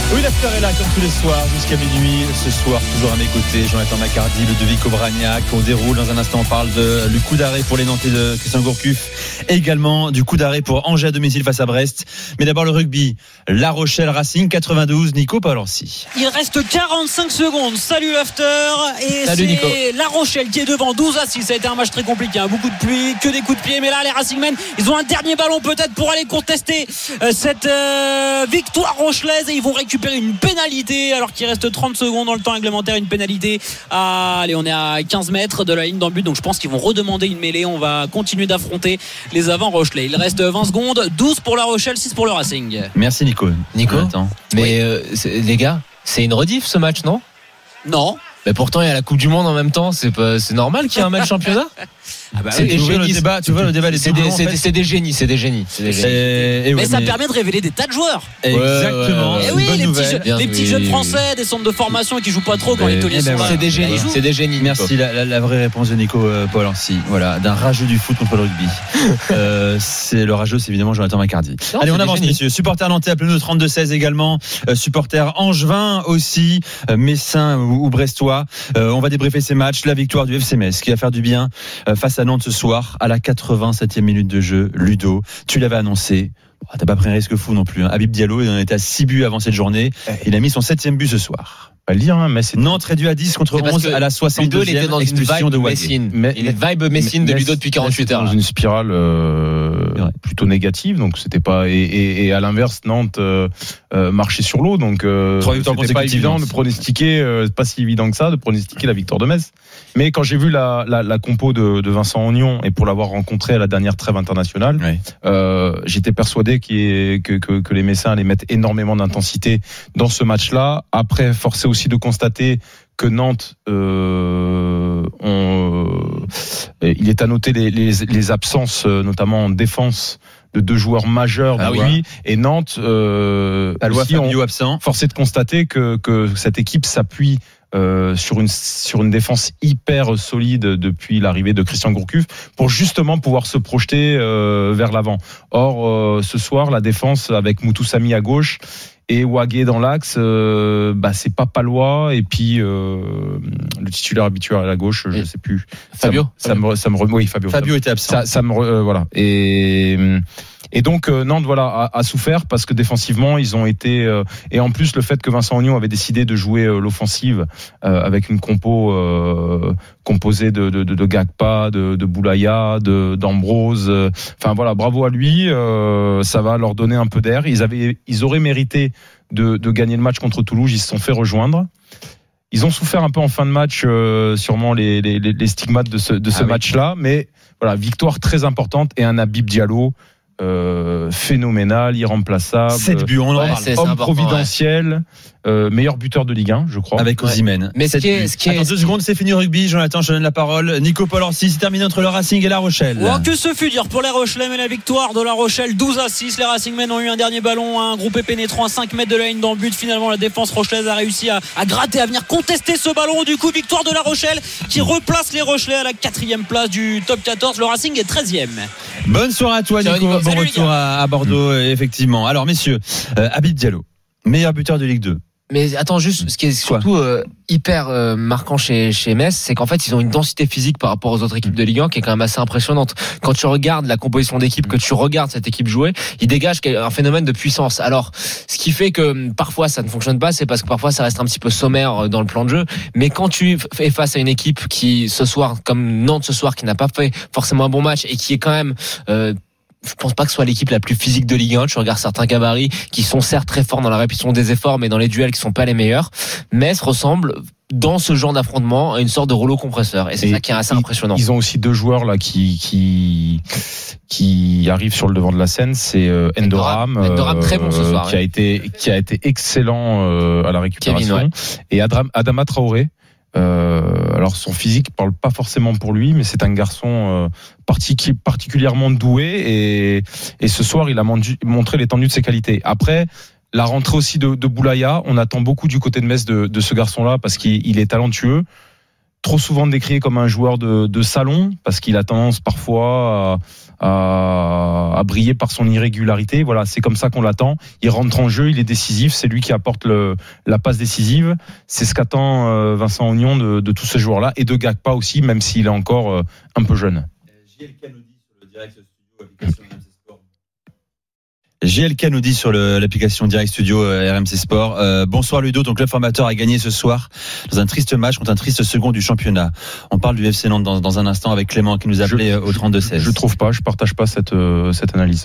Oui, l'after est là comme tous les soirs jusqu'à minuit. Ce soir, toujours à mes côtés, Jonathan Macardy, Ludovic Obraniak. On déroule dans un instant, on parle de, du coup d'arrêt pour les Nantais de Christian Gourcuff et également du coup d'arrêt pour Angers à domicile face à Brest. Mais d'abord le rugby, La Rochelle Racing quatre-vingt-douze, Nico Palancy. Il reste quarante-cinq secondes. Salut l'after. Et Salut, c'est Nico. La Rochelle qui est devant douze à six. Ça a été un match très compliqué, hein. Beaucoup de pluie, que des coups de pied. Mais là, les Racingmen, ils ont un dernier ballon peut-être pour aller contester euh, cette euh, victoire rochelaise et ils vont récupérer une pénalité alors qu'il reste trente secondes dans le temps réglementaire. Une pénalité à, allez, on est à quinze mètres de la ligne d'en but, donc je pense qu'ils vont redemander une mêlée. On va continuer d'affronter les avants rochelais. Il reste vingt secondes, douze pour La Rochelle, six pour le Racing. Merci Nico. Nico, Jonathan. mais Oui. euh, c'est- les gars, c'est une rediff ce match, non? Non. Mais pourtant il y a la Coupe du Monde en même temps, c'est pas, c'est normal qu'il y ait un match championnat. Ah bah C'est oui. des tu veux le génies. débat, tu veux le débat des C'est doublons, des, en c'est fait des- c'est des génies, c'est des génies, c'est des génies. Et- et Mais ouais, ça mais- permet de révéler des tas de joueurs. Exactement. Ouais, ouais, Et c'est oui, une bonne les petits, nouvelle. jeux- Bien les petits oui. jeunes français, des centres de formation qui jouent pas trop quand Mais- les tauliers eh sont ben là. voilà. C'est des génies, Ils jouent. c'est des génies. Merci, Nico. la, la, la vraie réponse de Nico euh, Palancy. Voilà, d'un rageux du foot contre le rugby. euh, c'est le rageux, c'est évidemment Jonathan Macardy. Non, Allez, c'est on des avance, génies. messieurs. Supporters nantais, appelez-nous au trente-deux seize également. Euh, supporters angevins aussi, euh, messins ou, ou brestois. Euh, on va débriefer ces matchs. La victoire du F C Metz qui va faire du bien euh, face à Nantes ce soir à la quatre-vingt-septième minute de jeu. Ludo, tu l'avais annoncé. Oh, t'as pas pris un risque fou non plus. Hein. Habib Diallo, il en était à six buts avant cette journée. Il a mis son septième but ce soir. Pas le dire, hein, mais c'est Nantes réduit à dix contre C'est parce onze que à la Ludo, il était soixante-deuxième dans une expulsion vibe de Wagé. Messine. Mais- Il est vibe Messine de Mais- Ludo depuis quarante-huit c'était heures. dans là. une spirale euh, Ouais. plutôt négative, donc c'était pas et, et, et à l'inverse Nantes euh, euh, marchait sur l'eau, donc euh, Trois victoires c'était pas consécutives, évident Nantes. de pronostiquer, euh, c'est pas si évident que ça de pronostiquer la victoire de Metz. Mais quand j'ai vu la, la, la compo de, de Vincent Ognon et pour l'avoir rencontré à la dernière trêve internationale, Ouais. euh, j'étais persuadé qu'il y ait- que, que, que les Messins allaient mettre énormément d'intensité dans ce match-là. Après, forcé aussi de constater que Nantes, euh, ont, euh, il est à noter les, les, les absences, euh, notamment en défense, de deux joueurs majeurs Ah depuis. oui. Et Nantes, euh, Palois, aussi, ont Fabio absent. forcé de constater que, que cette équipe s'appuie euh, sur une sur une défense hyper solide depuis l'arrivée de Christian Gourcuff pour justement pouvoir se projeter euh, vers l'avant. Or, euh, ce soir, la défense avec Moutoussamy à gauche et Wagé dans l'axe, euh, bah c'est pas Palois et puis euh, le titulaire habituel à la gauche, je Et sais plus. Fabio Ça, me- ça me ça me re- oui Fabio. Fabio était absent. Ça, ça me re- euh, voilà et et donc euh, Nantes voilà a, a souffert parce que défensivement ils ont été euh, et en plus le fait que Vincent Ognon avait décidé de jouer euh, l'offensive euh, avec une compo euh, composée de de, de, de Gagpa, de, de Boulaya, de d'Ambrose. euh, Enfin voilà, bravo à lui. euh, ça va leur donner un peu d'air. Ils avaient ils auraient mérité de, de gagner le match contre Toulouse. Ils se sont fait rejoindre. Ils ont souffert un peu en fin de match, euh, sûrement les, les, les stigmates de ce, de ce Ah oui. match-là, mais voilà, victoire très importante et un Habib Diallo euh, phénoménal, irremplaçable, sept buts, on en Ouais, parle. c'est- homme important, providentiel, euh, meilleur buteur de Ligue un, je crois. Avec Osimhen. Mais ce Sept qui est- buts. ce qui est- Attends deux secondes, c'est fini au rugby. Jonathan, je te donne la parole. Nico Palancy, c'est terminé entre le Racing et La Rochelle. Oh, que ce fut dire pour les Rochelais, mais la victoire de La Rochelle douze à six. Les Racingmen ont eu un dernier ballon, un groupé pénétrant à cinq mètres de la ligne dans le but. Finalement, la défense rochelaise a réussi à, à gratter, à venir contester ce ballon. Du coup, victoire de La Rochelle qui replace les Rochelais à la quatrième place du top quatorze. Le Racing est treizième. Bonne soirée à toi, Salut, Nico. Nico. Bon Salut, les retour à, à Bordeaux, euh, effectivement. Alors, messieurs, euh, Habib Diallo, meilleur buteur de Ligue deux. Mais attends, juste, ce qui est Quoi surtout euh, hyper euh, marquant chez, chez Metz, c'est qu'en fait, ils ont une densité physique par rapport aux autres équipes de Ligue un qui est quand même assez impressionnante. Quand tu regardes la composition d'équipe, que tu regardes cette équipe jouer, ils dégagent un phénomène de puissance. Alors, ce qui fait que hum, parfois ça ne fonctionne pas, c'est parce que parfois ça reste un petit peu sommaire euh, dans le plan de jeu. Mais quand tu es face à une équipe qui, ce soir, comme Nantes ce soir, qui n'a pas fait forcément un bon match et qui est quand même... Euh, je pense pas que ce soit l'équipe la plus physique de Ligue un. Tu regardes certains gabarits qui sont certes très forts dans la répétition des efforts, mais dans les duels qui sont pas les meilleurs. Metz ressemble, dans ce genre d'affrontement, à une sorte de rouleau compresseur. Et c'est Et ça qui est assez ils- impressionnant. Ils ont aussi deux joueurs là qui qui qui arrivent sur le devant de la scène, c'est euh, Endoram, Endoram, Endoram très bon ce euh, soir, qui a ouais. été qui a été excellent euh, à la récupération, Kevin, ouais. et Adram, Adama Traoré. Euh, alors son physique parle pas forcément pour lui, mais c'est un garçon euh, partic- particulièrement doué et, et ce soir il a mondu- montré l'étendue de ses qualités. Après la rentrée aussi de, de Boulaya, on attend beaucoup du côté de Metz de, de ce garçon-là parce qu'il il est talentueux. trop souvent décrié comme un joueur de, de salon parce qu'il a tendance parfois à, à, à briller par son irrégularité. Voilà, c'est comme ça qu'on l'attend. Il rentre en jeu, il est décisif, c'est lui qui apporte le, la passe décisive. C'est ce qu'attend euh, Vincent Ognon de, de tous ces joueurs-là et de Gakpa aussi, même s'il est encore euh, un peu jeune. J L K nous dit sur le direct studio application R M C Sport. J L K nous dit sur le, l'application Direct Studio euh, R M C Sport. Euh, bonsoir Ludo, ton club formateur a gagné ce soir dans un triste match contre un triste second du championnat. On parle du F C Nantes dans, dans un instant avec Clément qui nous a appelé je, au trente-deux seize. Je, je trouve pas, je partage pas cette, euh, cette analyse.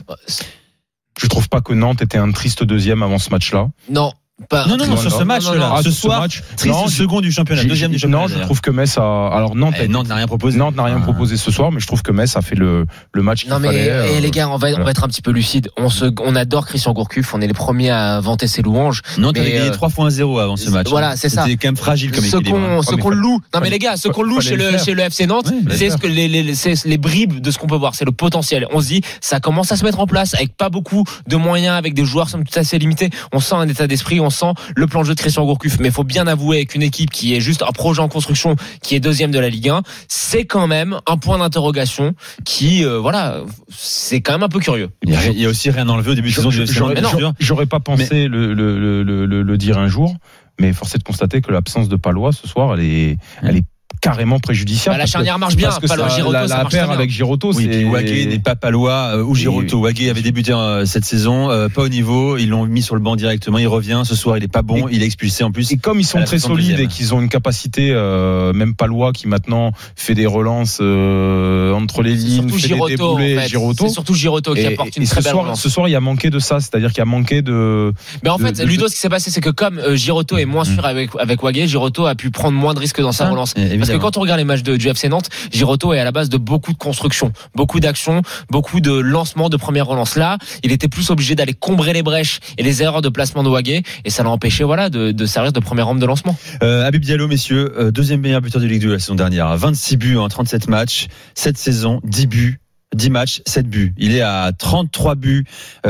Je trouve pas que Nantes était un triste deuxième avant ce match-là. Non. Pas non, non, non, sur ce match-là, ah, ce ce soir, match, triste non, second du championnat, deuxième du championnat. Non, je trouve que Metz a, alors Nantes, eh, Nantes n'a rien proposé. Nantes n'a rien ah. proposé ce soir, mais je trouve que Metz a fait le, le match qu'il non, mais, fallait. Et euh, les gars, on va, voilà. on va être un petit peu lucide. On se, on adore Christian Gourcuff, on est les premiers à vanter ses louanges. Nantes avait gagné trois fois un zéro avant ce match. Voilà, c'est ça. C'était quand même fragile comme ce équilibre. Qu'on, ce qu'on loue. Non, mais les gars, ce qu'on loue chez le, chez le F C Nantes, ouais, c'est ce que les, les, c'est les bribes de ce qu'on peut voir. C'est le potentiel. On se dit, ça commence à se mettre en place avec pas beaucoup de moyens, avec des joueurs somme toute assez limités. On sent un état d'esprit, on sent le plan de jeu de Christian Gourcuff. Mais il faut bien avouer avec une équipe qui est juste un projet en construction, qui est deuxième de la Ligue un, c'est quand même un point d'interrogation qui, euh, voilà, c'est quand même un peu curieux. Il y a, il y a aussi rien enlevé au début de saison du F C Nantes. J'aurais, j'aurais pas pensé mais... le, le, le, le, le dire un jour, mais force est de constater que l'absence de Palois ce soir, elle est, elle est carrément préjudiciable. Bah, la charnière marche bien, parce que Giroto, la, la paire avec Giroto, oui, c'est Wagué n'est pas Palois euh, ou Giroto. Wagué avait débuté euh, cette saison, euh, pas au niveau, ils l'ont mis sur le banc directement, il revient ce soir, il est pas bon, et, il est expulsé en plus. Et comme ils sont très solides et qu'ils ont une capacité, euh, même Palois qui maintenant fait des relances euh, entre les c'est lignes, fait Giroto, des déboulés, en fait. Giroto. C'est surtout Giroto qui et, apporte une et très ce belle soir, relance. Ce soir, il y a manqué de ça, c'est-à-dire qu'il y a manqué de. Mais en de, fait, de, Ludo, de... ce qui s'est passé, c'est que comme euh, Giroto est moins sûr mmh. avec avec Wagué, Giroto a pu prendre moins de risques dans sa ah, relance. Évidemment. Parce que quand on regarde les matchs de, du F C Nantes, Giroto est à la base de beaucoup de construction, beaucoup d'actions, beaucoup de lancements de première relance. Là, il était plus obligé d'aller combrer les brèches et les erreurs de placement de Wagué, et ça l'a empêché, voilà, de, de servir de première rampe de lancement. Euh, Habib Diallo, messieurs, euh, deuxième meilleur buteur de Ligue deux la saison dernière, vingt-six buts en trente-sept matchs, cette saison, dix buts. dix matchs, sept buts. Il est à trente-trois buts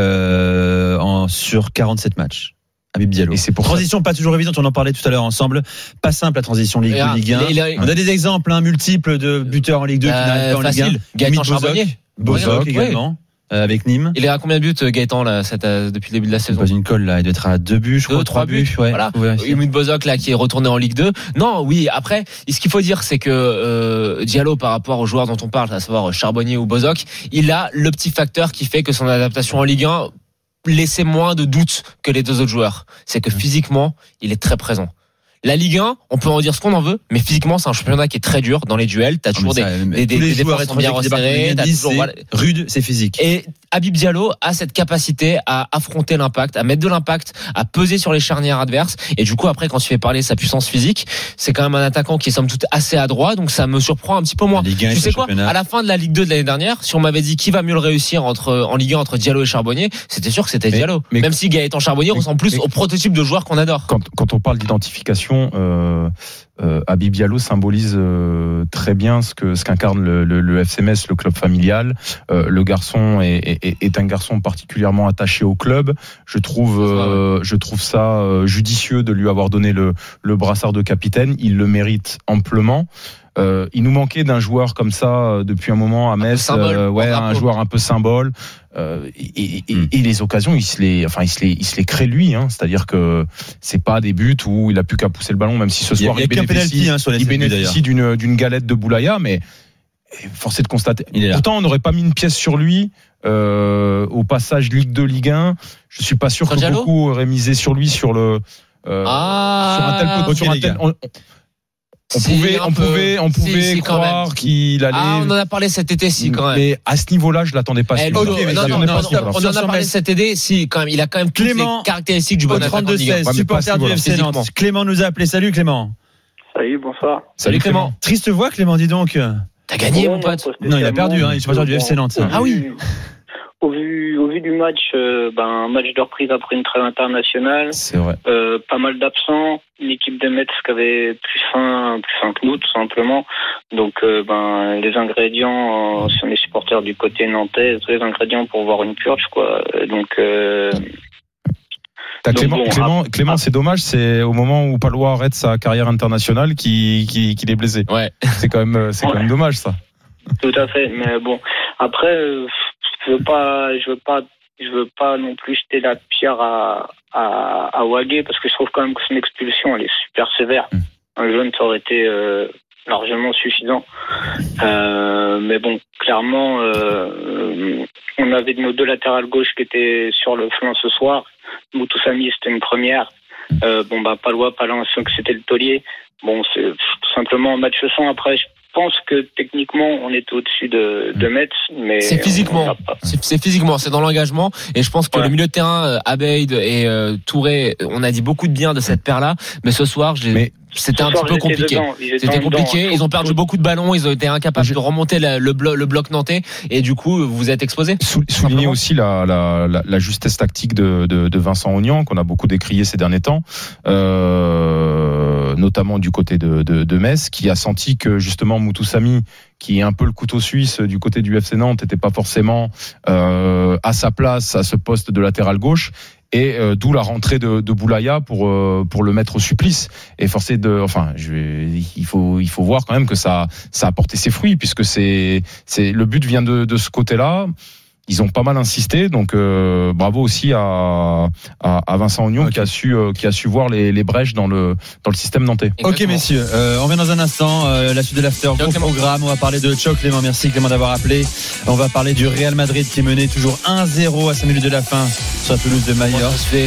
euh, en, sur quarante-sept matchs. Habib Diallo. Et c'est pour transition ça. Pas toujours évidente, on en parlait tout à l'heure ensemble. Pas simple la transition Ligue deux, Ligue un. Il a, il a, on a des exemples hein, multiples de buteurs en Ligue deux euh, qui n'arrivent pas en facile. Ligue un. Gaëtan Charbonnier. Bozok également. Oui. Euh, avec Nîmes. Il est à combien de buts Gaëtan là, cette, euh, depuis le début de la saison? Pas une colle là, il doit être à deux buts, je deux, crois, trois buts. buts ouais. Voilà. Umut Bozok là qui est retourné en Ligue deux. Non, oui. Après, ce qu'il faut dire, c'est que euh, Diallo, par rapport aux joueurs dont on parle, à savoir Charbonnier ou Bozok, il a le petit facteur qui fait que son adaptation en Ligue un laissait moins de doutes que les deux autres joueurs. C'est que physiquement, il est très présent. La Ligue un, on peut en dire ce qu'on en veut, mais physiquement, c'est un championnat qui est très dur dans les duels. T'as toujours ça, des, des, des, des défenses bien resserrées. T'as toujours, voilà. Rude, c'est physique. Et Habib Diallo a cette capacité à affronter l'impact, à mettre de l'impact, à peser sur les charnières adverses. Et du coup, après, quand tu fais parler sa puissance physique, c'est quand même un attaquant qui est somme toute assez adroit. Donc ça me surprend un petit peu moins. Tu sais quoi? À la fin de la Ligue deux de l'année dernière, si on m'avait dit qui va mieux le réussir entre, en Ligue un entre Diallo et Charbonnier, c'était sûr que c'était mais, Diallo. Mais, même si Gaëtan Charbonnier mais, ressemble plus mais, au prototype de joueur qu'on adore. Quand, quand on parle d'identification, Euh, euh, Habib Diallo symbolise euh, très bien ce que ce qu'incarne le, le, le F C Metz, le club familial. Euh, le garçon est, est, est un garçon particulièrement attaché au club. Je trouve, euh, je trouve ça euh, judicieux de lui avoir donné le, le brassard de capitaine. Il le mérite amplement. Euh, il nous manquait d'un joueur comme ça euh, depuis un moment à Metz, symbole, euh, ouais, un joueur un peu symbole. Euh, et, et, mm. et les occasions, il se les, enfin, il se les, il se les crée lui. Hein, c'est-à-dire que c'est pas des buts où il a plus qu'à pousser le ballon, même si ce soir il, il bénéficie, penalty, hein, sur les il bénéficie d'une, d'une galette de Boulaya, mais force est de constater. Il est là. Pourtant, on n'aurait pas mis une pièce sur lui. Euh, au passage Ligue deux, Ligue un, je suis pas sûr que Diallo beaucoup auraient misé sur lui sur le euh, ah, sur un tel pot, sur un tel. On, On si, pouvait, on pouvait, on pouvait si, si, croire qu'il allait. Ah, on en a parlé cet été, si, quand même. Mais à ce niveau-là, je l'attendais pas. Eh, non, non, non, non, non, non, on en a parlé cet été, si, quand même. Il a quand même toutes Clément, les caractéristiques du bon attaquant. trente-deux seize, supporter du F C Nantes. Clément nous a appelé. Salut, Clément. Salut, bonsoir. Salut, Clément. Triste voix, Clément, dis donc. T'as gagné, mon pote. Non, il a perdu, hein. Il est supporter du F C Nantes. Ah oui. Au vu, au vu du match, euh, ben, un match de reprise après une trêve internationale. C'est vrai. Euh, pas mal d'absents. Une équipe de Metz qui avait plus faim, plus faim que nous, tout simplement. Donc, euh, ben, les ingrédients, euh, si on est supporters du côté nantais, les ingrédients pour voir une purge, quoi. Donc, euh, T'as Donc Clément, bon, Clément, ah, Clément ah, c'est dommage, c'est au moment où Palois arrête sa carrière internationale qu'il qui, qui est blessé. Ouais. C'est quand même, c'est Ouais. quand même dommage ça. Tout à fait, mais bon, après, euh, je veux pas, je veux pas, je veux pas non plus jeter la pierre à à, à Wagué parce que je trouve quand même que son expulsion elle est super sévère. Mmh. Un jaune ça aurait été euh, largement suffisant, euh, mais bon, clairement, euh, on avait nos deux latérales gauche qui étaient sur le flanc ce soir. Moutoussamy c'était une première. Euh, bon bah Palois, pas l'impression que c'était le taulier. Bon, c'est tout simplement un match sans. Après, je pense que techniquement, on est au-dessus de, de Metz, mais C'est physiquement, c'est, c'est physiquement, c'est dans l'engagement. Et je pense que Ouais. le milieu de terrain, euh, Abeid et euh, Touré, on a dit beaucoup de bien de cette paire-là. Mais ce soir, j'ai, Mais c'était Ce un soir, petit peu ils étaient compliqué. dedans, ils étaient C'était dedans. compliqué. Ils ont perdu Tout- beaucoup de ballons. Ils ont été incapables de remonter la- le, blo- le bloc nantais. Et du coup, vous êtes exposés. Sou- Souligner aussi la, la, la, la justesse tactique de, de, de Vincent Augnan qu'on a beaucoup décrié ces derniers temps, euh, notamment du côté de, de, de Metz, qui a senti que justement Moutoussamy, qui est un peu le couteau suisse du côté du F C Nantes, n'était pas forcément euh, à sa place à ce poste de latéral gauche. Et euh, d'où la rentrée de, de Boulaya pour euh, pour le mettre au supplice et forcer de enfin je vais, il faut il faut voir quand même que ça ça a porté ses fruits puisque c'est c'est le but vient de de ce côté-là. Ils ont pas mal insisté, donc euh, bravo aussi à, à, à Vincent Augnan, okay, qui a su euh, qui a su voir les, les brèches dans le dans le système nantais. Exactement. Ok messieurs, euh, on revient dans un instant. Euh, la suite de l'after, gros programme. On va parler de Choc Clément. Merci Clément d'avoir appelé. On va parler du Real Madrid qui est mené toujours un zéro à cinq minutes de la fin sur la pelouse de Maillard. Ça se fait.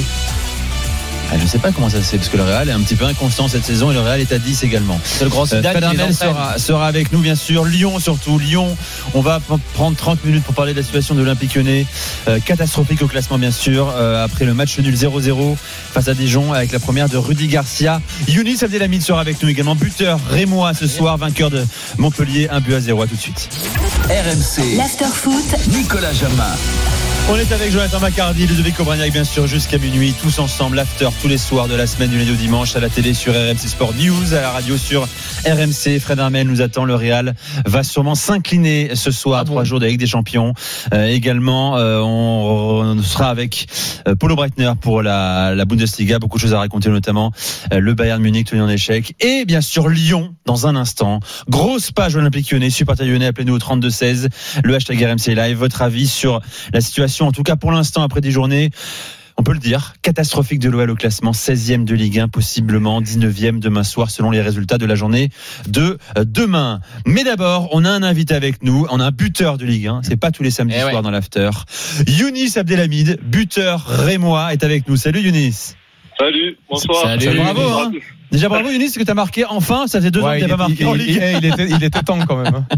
Ah, je ne sais pas comment ça se fait parce que le Real est un petit peu inconstant cette saison et le Real est à dix également. C'est le grand euh, Zidane Fred qui les Hermel entraîne. sera, sera avec nous bien sûr. Lyon surtout. Lyon, on va p- prendre trente minutes pour parler de la situation de l'Olympique Lyonnais. Euh, catastrophique au classement bien sûr. Euh, après le match nul zéro zéro face à Dijon avec la première de Rudy Garcia. Younis Abdelhamid sera avec nous également. Buteur rémois ce soir, vainqueur de Montpellier, un but à zéro. À tout de suite. R M C. L'after-foot. Nicolas Jamin. On est avec Jonathan Macardy, Ludovic Obraniak bien sûr jusqu'à minuit, tous ensemble, l'after tous les soirs de la semaine du lundi au dimanche à la télé sur R M C Sport News, à la radio sur R M C. Fred Hermel nous attend, le Real va sûrement s'incliner ce soir, ah bon. trois jours de la Ligue des Champions. Euh, également, euh, on, on sera avec euh, Paulo Breitner pour la, la Bundesliga, beaucoup de choses à raconter notamment euh, le Bayern Munich tenu en échec et bien sûr Lyon dans un instant. Grosse page Olympique Lyonnais, supporter lyonnais, appelez-nous au trente-deux seize, le hashtag R M C Live, votre avis sur la situation. En tout cas, pour l'instant, après dix journées, on peut le dire, catastrophique de l'O L au classement, seizième de Ligue un, possiblement dix-neuvième demain soir, selon les résultats de la journée de demain. Mais d'abord, on a un invité avec nous, on a un buteur de Ligue un, c'est pas tous les samedis eh soirs ouais. dans l'after. Younis Abdelhamid, buteur rémois, est avec nous. Salut Younis. Salut, bonsoir. Salut. Salut, bravo. Hein. Déjà bravo Younis, parce que tu as marqué enfin, ça faisait deux ouais, ans que tu n'as pas marqué il, en il, Ligue un. il, il, était, il était temps quand même. Hein.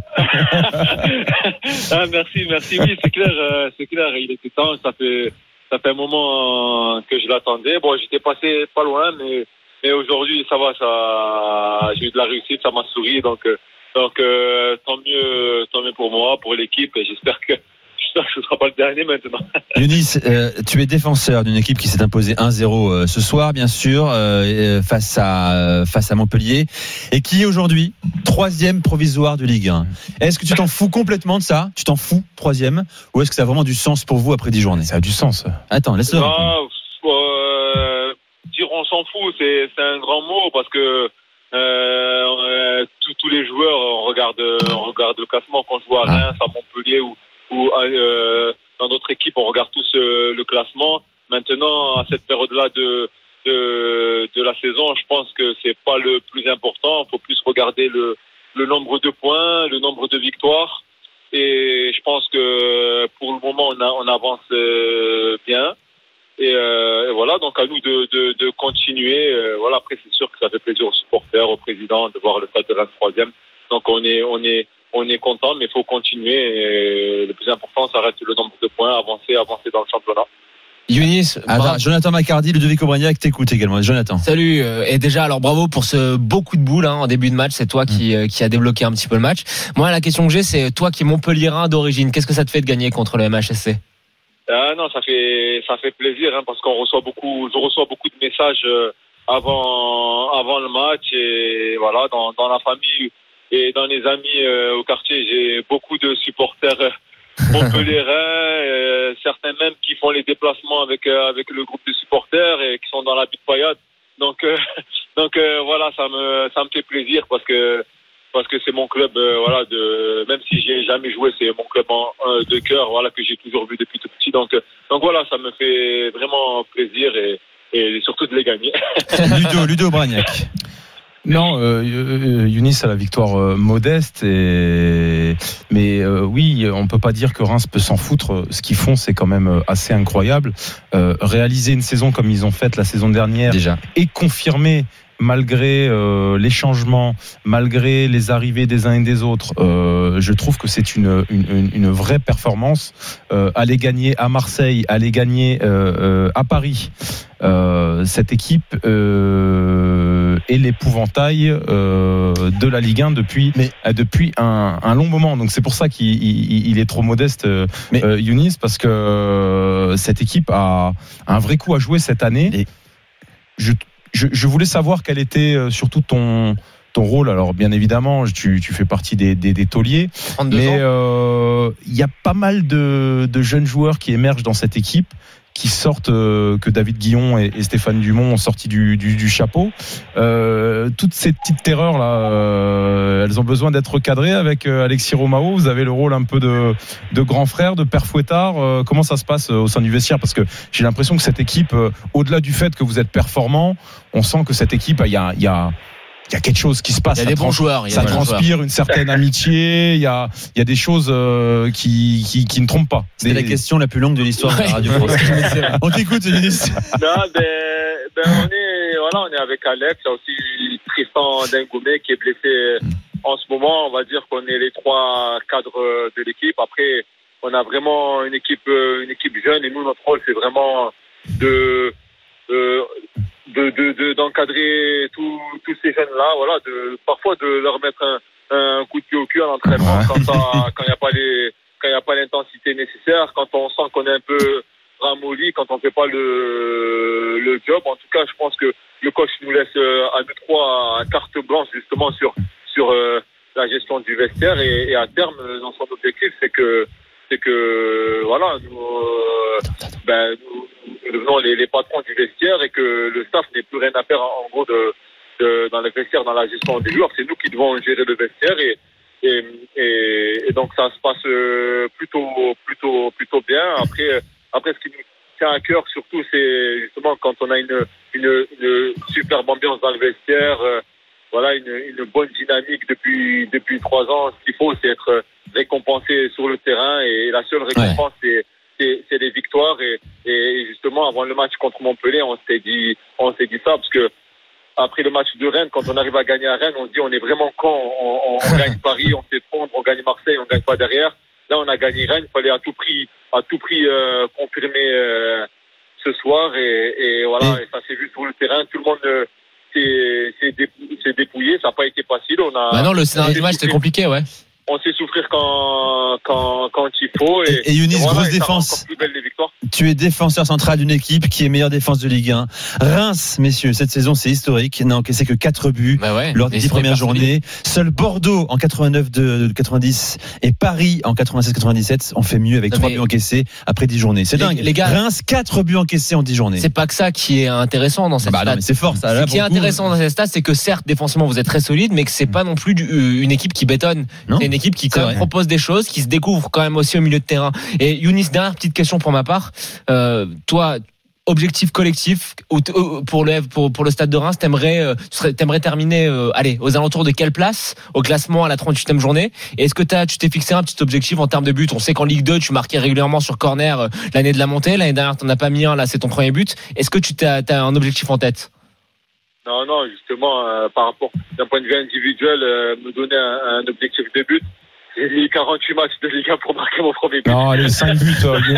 Ah, merci, merci. Oui, c'est clair, euh, c'est clair. Il était temps. Ça fait, ça fait un moment euh, que je l'attendais. Bon, j'étais passé pas loin, mais, mais aujourd'hui, ça va, ça, j'ai eu de la réussite, ça m'a souri. Donc, euh, donc, euh, tant mieux, tant mieux pour moi, pour l'équipe. Et j'espère que, j'espère que ce sera pas le dernier maintenant. Younis, euh, tu es défenseur d'une équipe qui s'est imposée un zéro euh, ce soir, bien sûr, euh, face à euh, face à Montpellier, et qui est aujourd'hui troisième provisoire de Ligue un. Est-ce que tu t'en fous complètement de ça ? Tu t'en fous, troisième ? Ou est-ce que ça a vraiment du sens pour vous après dix journées ? Ça a du sens. Attends, laisse-le. Non, euh, dire on s'en fout, c'est, c'est un grand mot parce que euh, euh, tous, tous les joueurs, on regarde, on regarde le classement quand je vois à Reims, à Montpellier ou ou euh, dans notre équipe, on regarde tous euh, le classement. Maintenant, à cette période-là de, de de la saison, je pense que c'est pas le plus important. Il faut plus regarder le le nombre de points, le nombre de victoires. Et je pense que pour le moment, on, a, on avance euh, bien. Et, euh, et voilà, donc à nous de, de, de continuer. Euh, voilà, après, c'est sûr que ça fait plaisir aux supporters, au président de voir le Stade de Reims troisième. Donc on est on est On est content, mais il faut continuer. Et le plus important, ça reste le nombre de points, avancer, avancer dans le championnat. Younis, Attends, Jonathan Macardy, Ludovic Obraniak, t'écoute également. Jonathan. Salut, et déjà alors bravo pour ce beau coup de boule hein, en début de match, c'est toi qui, mmh. qui a débloqué un petit peu le match. Moi la question que j'ai, c'est toi qui es Montpellierin d'origine, qu'est-ce que ça te fait de gagner contre le M H S C ? Ah non, ça fait ça fait plaisir hein, parce qu'on reçoit beaucoup, je reçois beaucoup de messages avant avant le match et voilà dans dans la famille et dans les amis euh, au quartier, j'ai beaucoup de supporters Montpellierin, euh, certains même qui font les déplacements avec euh, avec le groupe de supporters et qui sont dans la butte paillade. Donc euh, donc euh, voilà, ça me ça me fait plaisir parce que parce que c'est mon club, euh, voilà, de même si j'ai jamais joué, c'est mon club en, euh, de cœur, voilà, que j'ai toujours vu depuis tout petit. Donc euh, donc voilà, ça me fait vraiment plaisir et et surtout de les gagner. Ludo Ludo Bragnac. Non, euh, Younis a la victoire euh, modeste, et... mais euh, oui, on peut pas dire que Reims peut s'en foutre. Ce qu'ils font, c'est quand même assez incroyable. Euh, réaliser une saison comme ils ont fait la saison dernière, déjà, et confirmer malgré euh, les changements, malgré les arrivées des uns et des autres, euh, je trouve que c'est une, une, une vraie performance. Euh, aller gagner à Marseille, aller gagner euh, euh, à Paris, euh, cette équipe euh, est l'épouvantail euh, de la Ligue un depuis, mais, depuis un, un long moment. Donc c'est pour ça qu'il il, il est trop modeste, euh, mais, euh, Younis, parce que euh, cette équipe a un vrai coup à jouer cette année. Et je Je, je voulais savoir quel était euh, surtout ton ton rôle. Alors bien évidemment, tu, tu fais partie des, des, des tauliers, mais il euh, y a pas mal de, de jeunes joueurs qui émergent dans cette équipe, qui sortent, euh, que David Guillon et, et Stéphane Dumont ont sorti du, du, du chapeau. Euh, toutes ces petites terreurs là, euh, elles ont besoin d'être recadrées avec euh, Alexis Romao. Vous avez le rôle un peu de, de grand frère, de père fouettard. Euh, comment ça se passe euh, au sein du vestiaire? Parce que j'ai l'impression que cette équipe, euh, au-delà du fait que vous êtes performant, on sent que cette équipe, il y a, il y a il y a quelque chose qui se passe. Il y a des bons joueurs. Il y a ça des transpire joueurs. une certaine amitié. Il y a, il y a des choses euh, qui, qui, qui ne trompent pas. C'est des... la question la plus longue de l'histoire de la radio française. On t'écoute, Younis. Non, ben, ben, on est, voilà, on est avec Alex. Il y a aussi Tristan Dengoumé qui est blessé en ce moment. On va dire qu'on est les trois cadres de l'équipe. Après, on a vraiment une équipe, une équipe jeune, et nous, notre rôle, c'est vraiment de, de De, de, de, d'encadrer tous, tous ces jeunes-là, voilà, de, parfois de leur mettre un, un coup de pied au cul à l'entraînement quand il n'y a pas les, quand il n'y a pas l'intensité nécessaire, quand on sent qu'on est un peu ramolli, quand on fait pas le, le job. En tout cas, je pense que le coach nous laisse à nous trois carte blanche justement sur, sur euh, la gestion du vestiaire, et, et à terme, dans son objectif, c'est que, c'est que, voilà, nous, euh, ben, nous, nous devenons les, les patrons du vestiaire, et que le staff n'ait plus rien à faire en, en gros de, de, dans le vestiaire, dans la gestion des joueurs. C'est nous qui devons gérer le vestiaire, et, et, et, et donc ça se passe plutôt, plutôt, plutôt bien. Après, après, ce qui nous tient à cœur surtout, c'est justement quand on a une, une, une superbe ambiance dans le vestiaire, euh, voilà, une, une bonne dynamique depuis, depuis trois ans. Ce qu'il faut, c'est être récompensé sur le terrain, et la seule récompense, ouais. c'est C'est, c'est des victoires, et, et justement avant le match contre Montpellier, on s'est dit, on s'est dit ça, parce que après le match de Rennes, quand on arrive à gagner à Rennes, on se dit on est vraiment con, on, on, on gagne Paris, on s'effondre, on gagne Marseille, on gagne pas derrière. Là, on a gagné Rennes, il fallait à tout prix, à tout prix euh, confirmer euh, ce soir, et, et voilà, et ça s'est vu sur le terrain, tout le monde euh, s'est, s'est, dépou- s'est dépouillé, ça n'a pas été facile. On a. Bah non, le scénario du match c'était compliqué, ouais. On sait souffrir quand, quand, quand il faut. Et, et, et Younis, et voilà, grosse et défense. Plus belle des victoires. Tu es défenseur central d'une équipe qui est meilleure défense de Ligue un. Reims, messieurs, cette saison, c'est historique. N'a encaissé que quatre buts bah ouais, lors des dix premières journées. Seul Bordeaux en quatre-vingt-neuf de quatre-vingt-dix et Paris en quatre-vingt-seize quatre-vingt-dix-sept ont fait mieux avec trois buts encaissés après dix journées. C'est les, dingue. Les gars, Reims, quatre buts encaissés en dix journées. C'est pas que ça qui est intéressant dans cette bah stat. Non, mais c'est fort, ça. Là, Ce qui est intéressant dans cette stat, c'est que certes, défensivement, vous êtes très solide, mais que c'est pas non plus du, une équipe qui bétonne. Non, c'est une équipe qui quand même propose des choses, qui se découvre quand même aussi au milieu de terrain. Et Younis, dernière petite question pour ma part. Euh, toi, objectif collectif pour le pour, pour le Stade de Reims, t'aimerais euh, t'aimerais terminer euh, allez aux alentours de quelle place au classement à la trente-huitième journée? Et est-ce que t'as tu t'es fixé un petit objectif en termes de buts? On sait qu'en Ligue deux tu marquais régulièrement sur corner euh, l'année de la montée. L'année dernière t'en as pas mis un, là c'est ton premier but. Est-ce que tu t'as, t'as un objectif en tête? Non, non, justement, euh, par rapport d'un point de vue individuel, euh, me donner un, un objectif de but. J'ai mis quarante-huit matchs de Ligue un pour marquer mon premier but. Non, allez, cinq buts.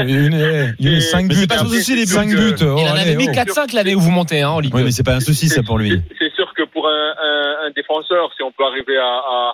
Il y a cinq buts. C'est pas un souci, les buts. cinq buts. Oh, il en avait mis oh. quatre cinq l'année où vous montez, hein, en Ligue deux. Oui, mais c'est pas un souci, ça, pour lui. C'est, c'est sûr que pour un, un, un défenseur, si on peut arriver à, à,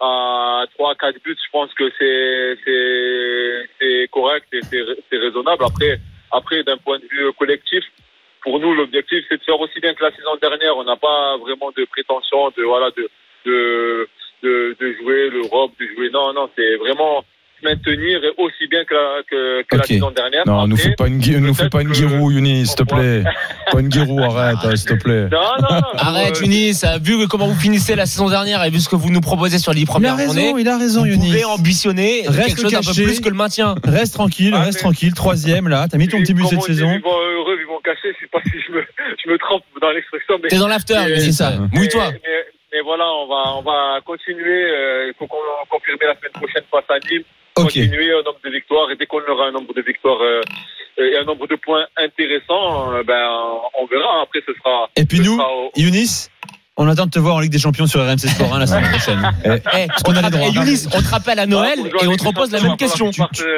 à trois quatre buts, je pense que c'est, c'est, c'est correct et c'est, c'est raisonnable. Après, après, d'un point de vue collectif, pour nous, l'objectif, c'est de faire aussi bien que la saison dernière. On n'a pas vraiment de prétention de, voilà, de, de, de, de jouer l'Europe, de jouer. Non, non, c'est vraiment, se maintenir aussi bien que la, que, que okay. la saison dernière. Non, Après, nous fais pas une, nous fais pas une Giroud, Younis, s'il te plaît. Pas une Giroud, arrête, hein, s'il te plaît. Non, non, non. Arrête, euh, Younis, vu comment vous finissez la saison dernière et vu ce que vous nous proposez sur les premières journées. Il a raison, Younis. Vous Younis. pouvez ambitionner reste quelque chose d'un peu plus que le maintien. Reste tranquille, ah, reste tranquille. Troisième, là. T'as mis ton petit but cette saison. Ils vont heureux, ils vont cacher. Je sais pas si je me, je me trompe dans l'expression. T'es dans l'after, c'est ça. Mouille-toi. Mais, mais, mais voilà, on va, on va continuer. Il faut qu'on confirme la semaine prochaine face à Nîmes. Okay. Continuer un nombre de victoires et dès qu'on aura un nombre de victoires euh, et un nombre de points intéressants, euh, ben on verra. Après, ce sera. Et puis nous, au... Younis, on attend de te voir en Ligue des Champions sur R M C Sport un la semaine prochaine. Eh, hey, on a les droits. Younis, on te rappelle à Noël ah, et on te repose la même question. Tu, tu...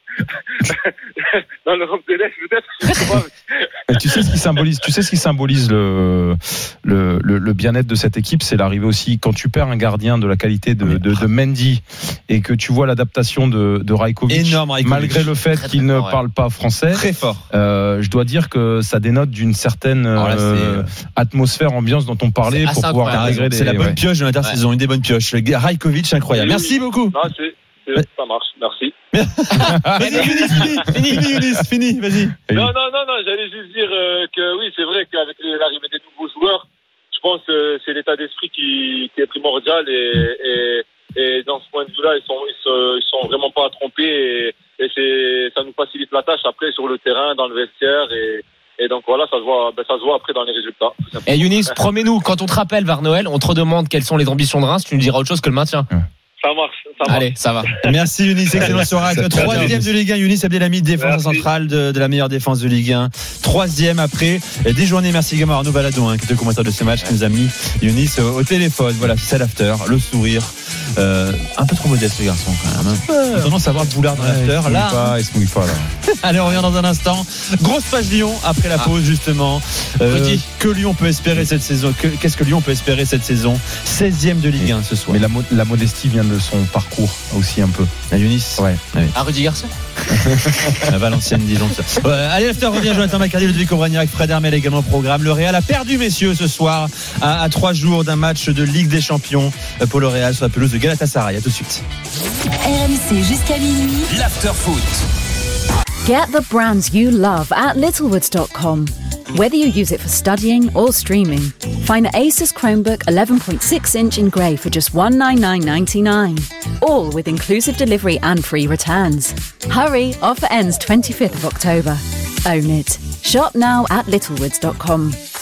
Dans l'Europe de l'Est, peut-être. Tu sais ce qui symbolise, tu sais ce qui symbolise le le, le, le bien-être de cette équipe, c'est l'arrivée aussi quand tu perds un gardien de la qualité de, de, de Mendy et que tu vois l'adaptation de, de Rajkovic, énorme Rajkovic, malgré le fait très, qu'il très ne fort, parle ouais. pas français, très fort. Euh, je dois dire que ça dénote d'une certaine oh là, euh, atmosphère, ambiance dont on parlait pour pouvoir intégrer des. C'est la bonne ouais. pioche de l'intersaison, ouais. une des bonnes pioches. Rajkovic, incroyable. Merci oui. beaucoup. Non, c'est, c'est, ça marche, merci. Vas-y, fini, fini, fini, Younis, fini, vas-y. Non, non, non, non, j'allais juste dire euh, que oui, c'est vrai qu'avec l'arrivée des nouveaux joueurs, je pense que euh, c'est l'état d'esprit qui, qui est primordial et, et, et dans ce point de vue-là, ils sont, ils se, ils sont vraiment pas à tromper et, et c'est, ça nous facilite la tâche après sur le terrain, dans le vestiaire et Et donc voilà, ça se voit, ben ça se voit après dans les résultats. Et Younis, promets-nous, quand on te rappelle vers Noël, on te redemande quelles sont les ambitions de Reims, tu nous diras autre chose que le maintien. Ça marche, ça marche. Allez, ça va. Merci Younis, excellent soirée. Le troisième de Ligue un, Younis Abdelhamid, défense centrale de, de la meilleure défense de Ligue un. Troisième après dix journées. Merci également à Arnaud Baladon, hein, qui était le commentateur de ce match, qui nous a mis Younis au, au téléphone. Voilà, c'est ça l'after, le sourire. Euh, un peu trop modeste ce garçon quand même. Hein. On a tendance à avoir le boulard dans ouais, l'after. Là, pas, il se mouille pas là. Allez, on revient dans un instant. Grosse page Lyon après la ah. pause justement. Euh, que Lyon peut espérer cette saison que, Qu'est-ce que Lyon peut espérer cette saison? seizième de Ligue un ce soir. Mais la, la modestie vient de son parcours aussi un peu. À Younis. Ouais. ouais. À Rudy Garcia. À Valenciennes, disons ça. Ouais, allez, l'after revient. Jonathan Macardy, Ludovic Obraniak, Fred Hermel également au programme. Le Real a perdu, messieurs, ce soir à, à trois jours d'un match de Ligue des Champions pour le Real sur la pelouse de Galatasaray. À tout de suite. R M C jusqu'à minuit. L'after foot. Get the brands you love at littlewoods dot com. Whether you use it for studying or streaming, find the Asus Chromebook eleven point six inch in grey for just one hundred ninety-nine dollars and ninety-nine cents, all with inclusive delivery and free returns. Hurry, offer ends twenty-fifth of October. Own it. Shop now at littlewoods dot com.